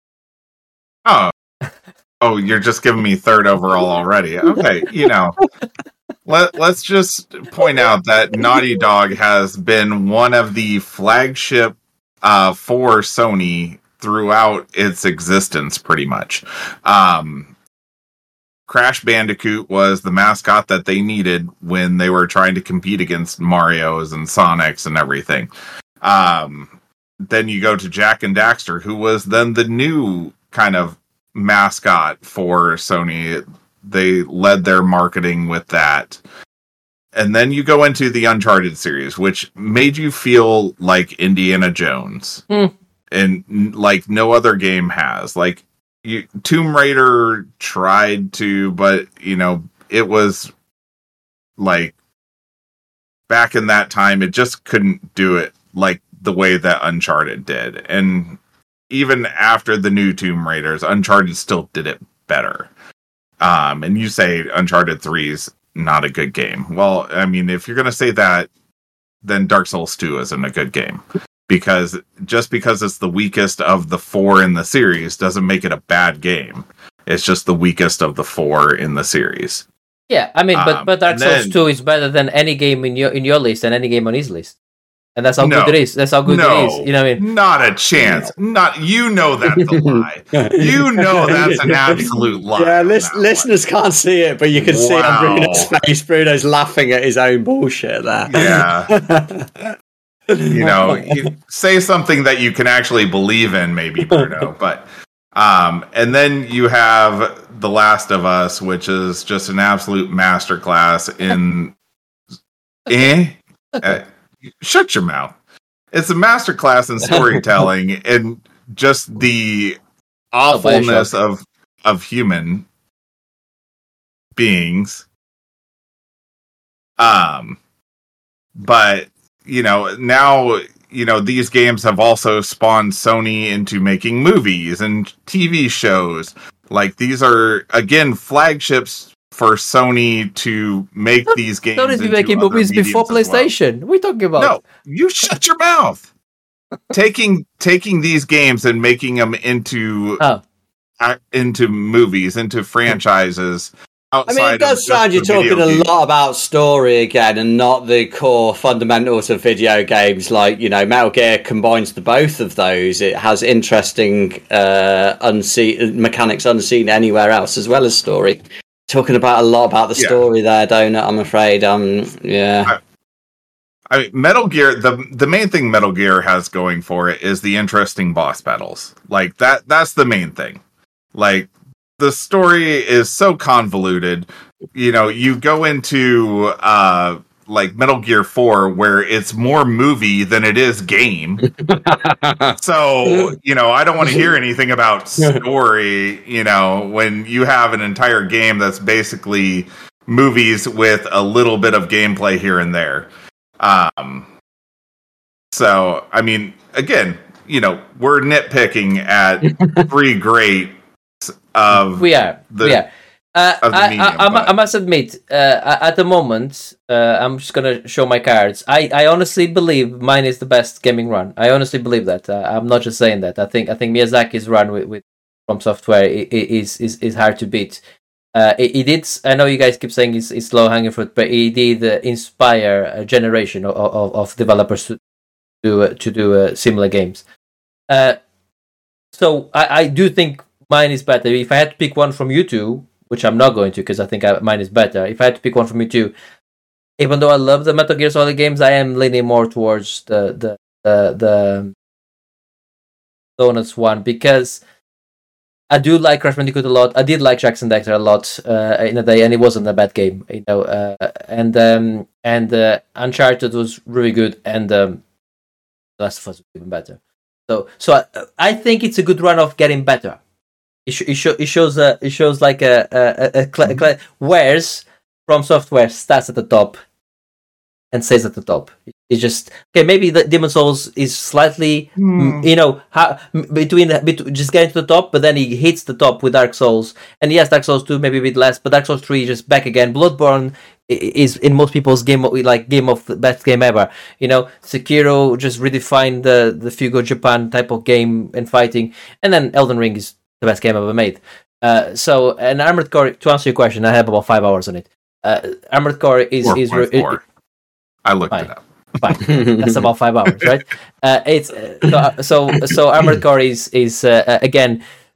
Oh, you're just giving me third overall already. Okay, let's just point out that Naughty Dog has been one of the flagship for Sony throughout its existence, pretty much. Crash Bandicoot was the mascot that they needed when they were trying to compete against Mario's and Sonic's and everything. Then you go to Jak and Daxter, who was then the new kind of mascot for Sony. They led their marketing with that. And then you go into the Uncharted series, which made you feel like Indiana Jones. And like no other game has. Like, Tomb Raider tried to, but, it was like, back in that time, it just couldn't do it like the way that Uncharted did. And even after the new Tomb Raiders, Uncharted still did it better. And you say Uncharted 3 is not a good game. Well, I mean, if you're going to say that, then Dark Souls 2 isn't a good game. Because just because it's the weakest of the 4 in the series doesn't make it a bad game. It's just the weakest of the 4 in the series. Yeah, I mean, but Dark Souls 2 is better than any game in your list and any game on his list. And that's how good it is. That's how good it is. You know what I mean? Not a chance. That's a lie. That's an absolute lie. Yeah, listeners can't see it, but you can see on Bruno's face. Bruno's laughing at his own bullshit there. Yeah. You say something that you can actually believe in, maybe, Bruno. But and then you have The Last of Us, which is just an absolute masterclass in shut your mouth. It's a masterclass in storytelling and just the awfulness of human beings. But now these games have also spawned Sony into making movies and TV shows. Like, these are again flagships for Sony to make these games. Sony's been making movies before PlayStation. What are we talking about? No, you shut your mouth. taking these games and making them into movies, into franchises. I mean, it does sound you're talking a lot about story again and not the core fundamentals of video games. Like, Metal Gear combines the both of those. It has interesting mechanics unseen anywhere else, as well as story. Talking about a lot about the story there, Donut, I'm afraid. Yeah. I mean, Metal Gear, the main thing Metal Gear has going for it is the interesting boss battles. Like, that's the main thing. Like, the story is so convoluted. You go into like Metal Gear 4 where it's more movie than it is game. So, I don't want to hear anything about story, when you have an entire game that's basically movies with a little bit of gameplay here and there. So, I mean, again, we're nitpicking at 3 great we are. I must admit, at the moment, I'm just gonna show my cards. I honestly believe mine is the best gaming run. I honestly believe that. I'm not just saying that. I think Miyazaki's run with From Software is hard to beat. He did. I know you guys keep saying it's low hanging fruit, but he did inspire a generation of developers to do similar games. So I do think mine is better. If I had to pick one from you two, which I'm not going to because I think mine is better. If I had to pick one from you two, even though I love the Metal Gear Solid games, I am leaning more towards the Donuts one because I do like Crash Bandicoot a lot. I did like Jak and Daxter a lot in a day, and it wasn't a bad game, and Uncharted was really good, and Last of Us was even better. So I think it's a good run of getting better. It shows like whereas From Software starts at the top and stays at the top. It's just okay. Maybe the Demon's Souls is slightly, between just getting to the top, but then he hits the top with Dark Souls. And yes, Dark Souls 2 maybe a bit less, but Dark Souls 3 just back again. Bloodborne is in most people's game of the best game ever. Sekiro just redefined the Fugo Japan type of game and fighting, and then Elden Ring is the best game ever made. So an Armored Core, to answer your question, I have about 5 hours on it. Armored Core is I looked it up. Fine, that's about 5 hours, right? It's so Armored Core is again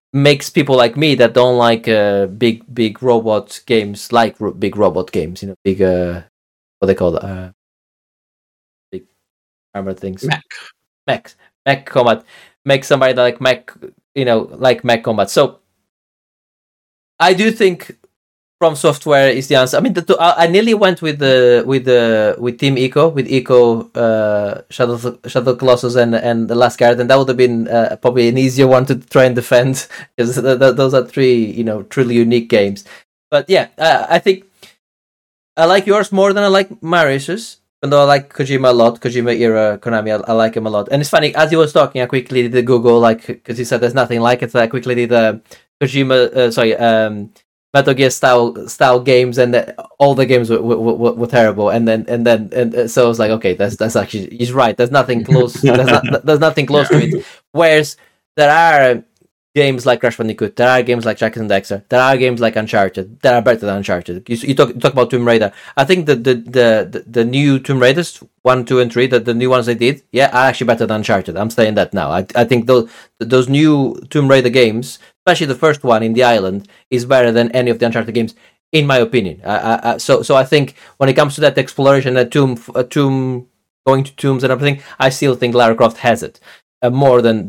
makes people like me that don't like big robot games like big robot games. Big what they call big armor things. Mech combat. Make somebody that like mech, like mech combat. So I do think From Software is the answer. I mean, I nearly went with Team Ico, with Ico, Shadow Colossus, and The Last Guard, and that would have been probably an easier one to try and defend, because those are three, truly unique games. But yeah, I think I like yours more than I like Marius's. Even though I like Kojima a lot, Kojima era Konami, I like him a lot. And it's funny, as he was talking, I quickly did the Google, because he said there's nothing like it, so I quickly did Kojima, Metal Gear style games, and all the games were terrible. And so I was like, okay, that's actually, he's right. There's nothing close. There's nothing close to it. Whereas there are games like Crash Bandicoot, there are games like Jak and Daxter, there are games like Uncharted that are better than Uncharted. You talk about Tomb Raider. I think the new Tomb Raiders 1, 2, and 3, the new ones they did, are actually better than Uncharted. I'm saying that now. I think those new Tomb Raider games, especially the first one in the island, is better than any of the Uncharted games, in my opinion. So I think when it comes to that exploration, a tomb, going to tombs and everything, I still think Lara Croft has it more than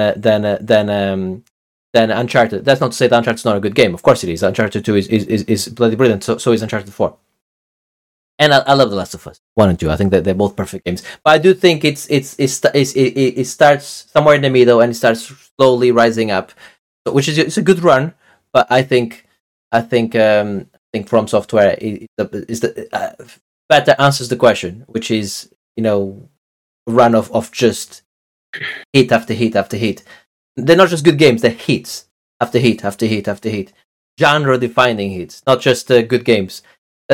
Uncharted. That's not to say that Uncharted's not a good game. Of course it is. Uncharted 2 is bloody brilliant. So is Uncharted 4. And I love The Last of Us 1 and 2. I think that they're both perfect games. But I do think it starts somewhere in the middle and it starts slowly rising up, which is it's a good run. But I think From Software is the better answers the question, which is run of just hit after hit after hit. They're not just good games; they're hits after hit after hit after hit, genre-defining hits, not just good games.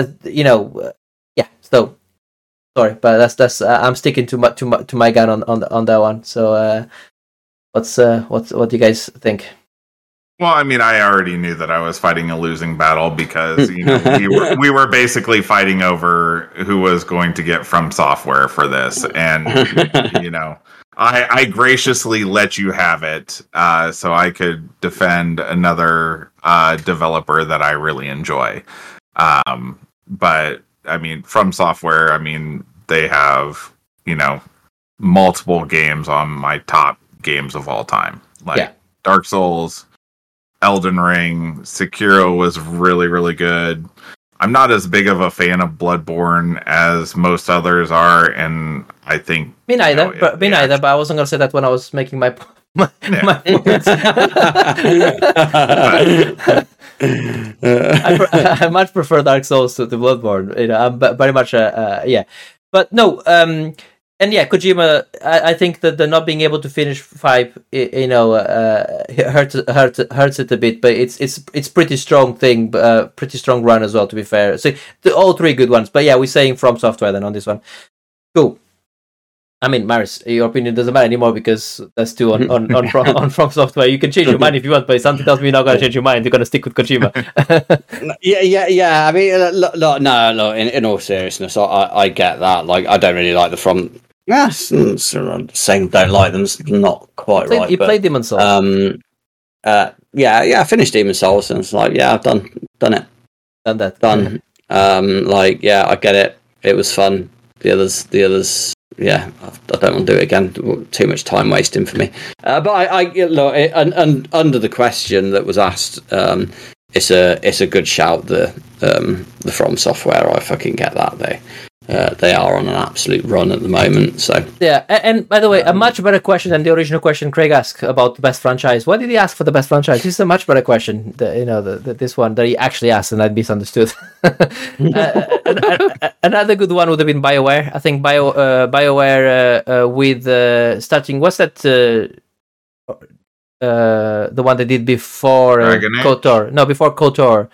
So sorry, but that's I'm sticking to my gun on that one. So what do you guys think? Well, I mean, I already knew that I was fighting a losing battle because we were basically fighting over who was going to get From Software for this, and I graciously let you have it so I could defend another developer that I really enjoy. But I mean, From Software, I mean, they have multiple games on my top games of all time, like Dark Souls, Elden Ring, Sekiro was really, really good. I'm not as big of a fan of Bloodborne as most others are, and I think me neither. But I wasn't gonna say that when I was making my points. I much prefer Dark Souls to Bloodborne. I'm very much but no. And Kojima, I think that the not being able to finish 5, hurts it a bit. But it's pretty strong thing, pretty strong run as well. To be fair, so all 3 good ones. But we're saying From Software then on this one. Cool. I mean, Maris, your opinion doesn't matter anymore because that's 2 on From Software. You can change your mind if you want, but something tells me you're not going to change your mind. You're going to stick with Kojima. Yeah. I mean, no. In all seriousness, I get that. Like, I don't really like the From. Yes, saying don't like them's not quite right. You played Demon's Souls. I finished Demon's Souls and it's like, I've done it. Done that. Done. I get it. It was fun. The others. I don't want to do it again. Too much time wasting for me. But I look, under the question that was asked, it's a good shout. The From Software, I fucking get that. They are on an absolute run at the moment. So and by the way, a much better question than the original question Craig asked about the best franchise. Why did he ask for the best franchise? This is a much better question. This one that he actually asked, and I misunderstood. Another good one would have been BioWare. I think BioWare with starting. What's that? The one they did before KOTOR. No, before KOTOR.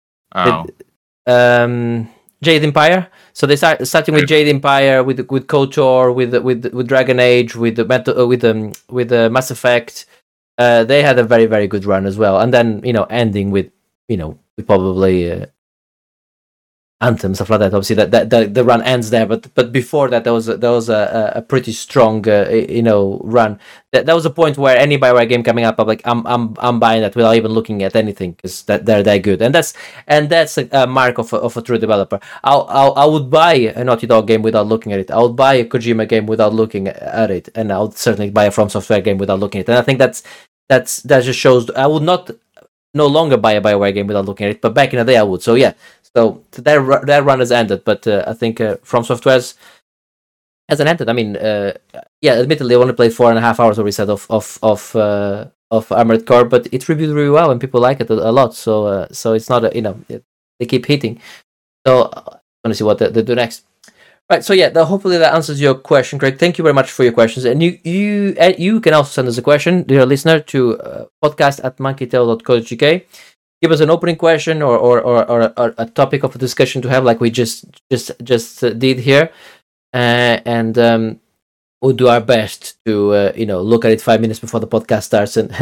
Oh. Jade Empire. So they starting with Jade Empire, with KOTOR, with Dragon Age, with Mass Effect. They had a very, very good run as well, and then ending with probably Anthem, stuff like that. Obviously, that the run ends there, but before that, there was a pretty strong run. That was a point where any BioWare game coming up, I'm like, I'm buying that without even looking at anything, because they're that good, and that's a mark of a true developer. I would buy a Naughty Dog game without looking at it. I would buy a Kojima game without looking at it, and I would certainly buy a From Software game without looking at it. And I think that just shows I would no longer buy a BioWare game without looking at it, but back in the day I would. So yeah. So that run has ended, but I think From Software's hasn't ended. I mean, admittedly, I only played 4.5 hours, or we said, of Armored Core, but it reviewed really well and people like it a lot. So it's not they keep hitting. So I want to see what they do next. Right. So yeah, hopefully that answers your question, Craig. Thank you very much for your questions, and you can also send us a question, dear listener, to podcast@monkeytail.co.uk. Give us an opening question or a topic of a discussion to have, like we just did here, and we'll do our best to look at it 5 minutes before the podcast starts and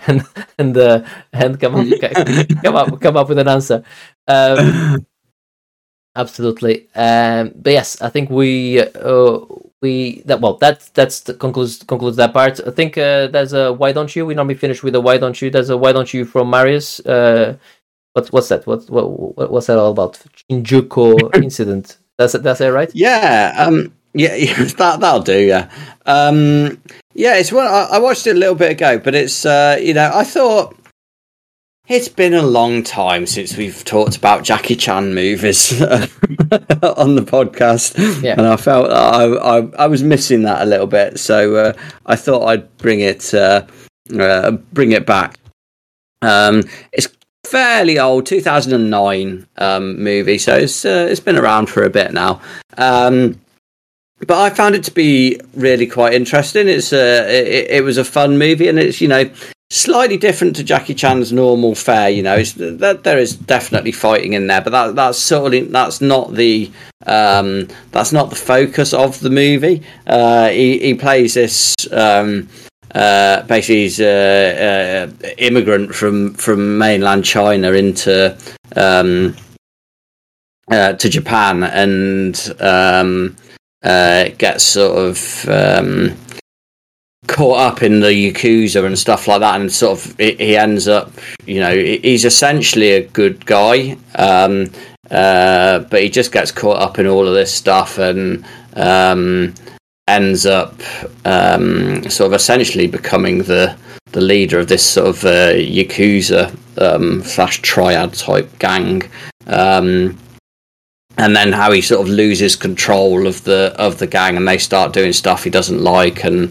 come up with an answer. Absolutely. But yes, I think that concludes that part. I think there's a why don't you? We normally finish with a why don't you. There's a why don't you from Marius. What's that? What's that all about? Shinjuku incident. That's it, right? Yeah. That'll do. Yeah. It's one I watched it a little bit ago, but it's I thought. It's been a long time since we've talked about Jackie Chan movies on the podcast, and I felt I was missing that a little bit. So I thought I'd bring it back. It's fairly old, 2009 movie, so it's been around for a bit now. But I found it to be really quite interesting. It was a fun movie, and it's slightly different to Jackie Chan's normal fare. There is definitely fighting in there, but that's not the focus of the movie. He plays this basically he's immigrant from mainland China into to Japan, and gets sort of caught up in the Yakuza and stuff like that, and sort of he ends up, he's essentially a good guy, but he just gets caught up in all of this stuff and ends up sort of essentially becoming the leader of this sort of Yakuza / triad type gang. And then how he sort of loses control of the gang, and they start doing stuff he doesn't like, and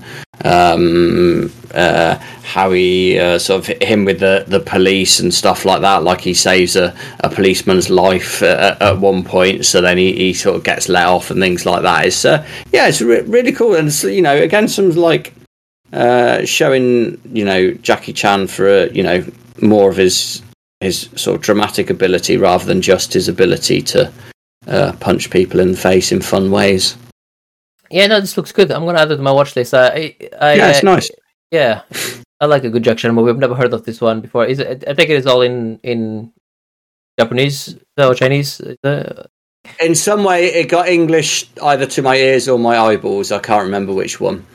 how he sort of him with the police and stuff like that. Like he saves a policeman's life at one point, so then he sort of gets let off and things like that. It's it's really cool, and it's, again, some like showing Jackie Chan for more of his sort of dramatic ability rather than just his ability to punch people in the face in fun ways. Yeah, no, this looks good. I'm going to add it to my watch list. It's nice. Yeah, I like a good Jackie Chan movie. I've never heard of this one before. I think it is all in Japanese or Chinese. In some way, it got English either to my ears or my eyeballs. I can't remember which one.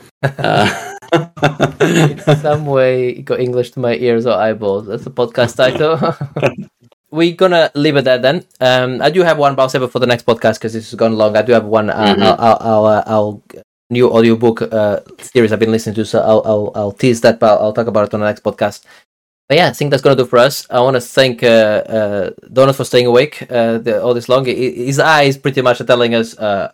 In some way, it got English to my ears or eyeballs. That's the podcast title. We're gonna leave it there then. I do have one, but I'll save it for the next podcast because this has gone long. I do have one. I'll new audiobook series I've been listening to, so I'll tease that, but I'll talk about it on the next podcast. But yeah, I think that's gonna do for us. I want to thank Donut for staying awake all this long. His eyes pretty much are telling us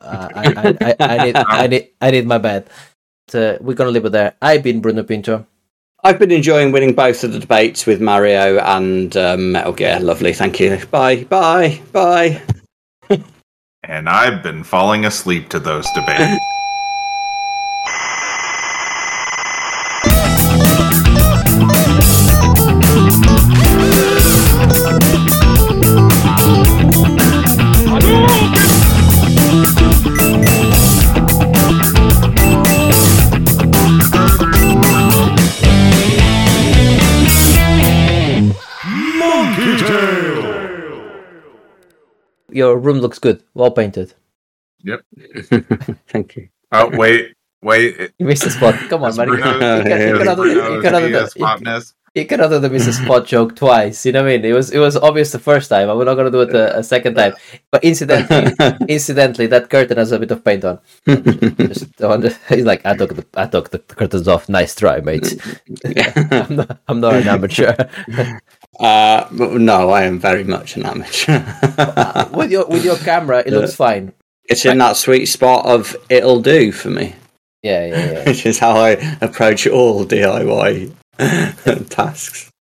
I need my bed. We're gonna leave it there. I've been Bruno Pinto. I've been enjoying winning both of the debates with Mario and Metal Gear. Lovely, thank you. Bye. And I've been falling asleep to those debates. your room looks good, well painted. Yep. Thank you. Oh wait. You missed the spot. Come on, man. You cannot do the miss a spot joke twice. You know what I mean? It was obvious the first time. I'm not gonna do it a second time. But incidentally, that curtain has a bit of paint on. He's like, I took the curtains off. Nice try, mate. I'm not an amateur. No, I am very much an amateur. with your camera, it looks fine. It's in that sweet spot of it'll do for me. Yeah. Which is how I approach all DIY tasks.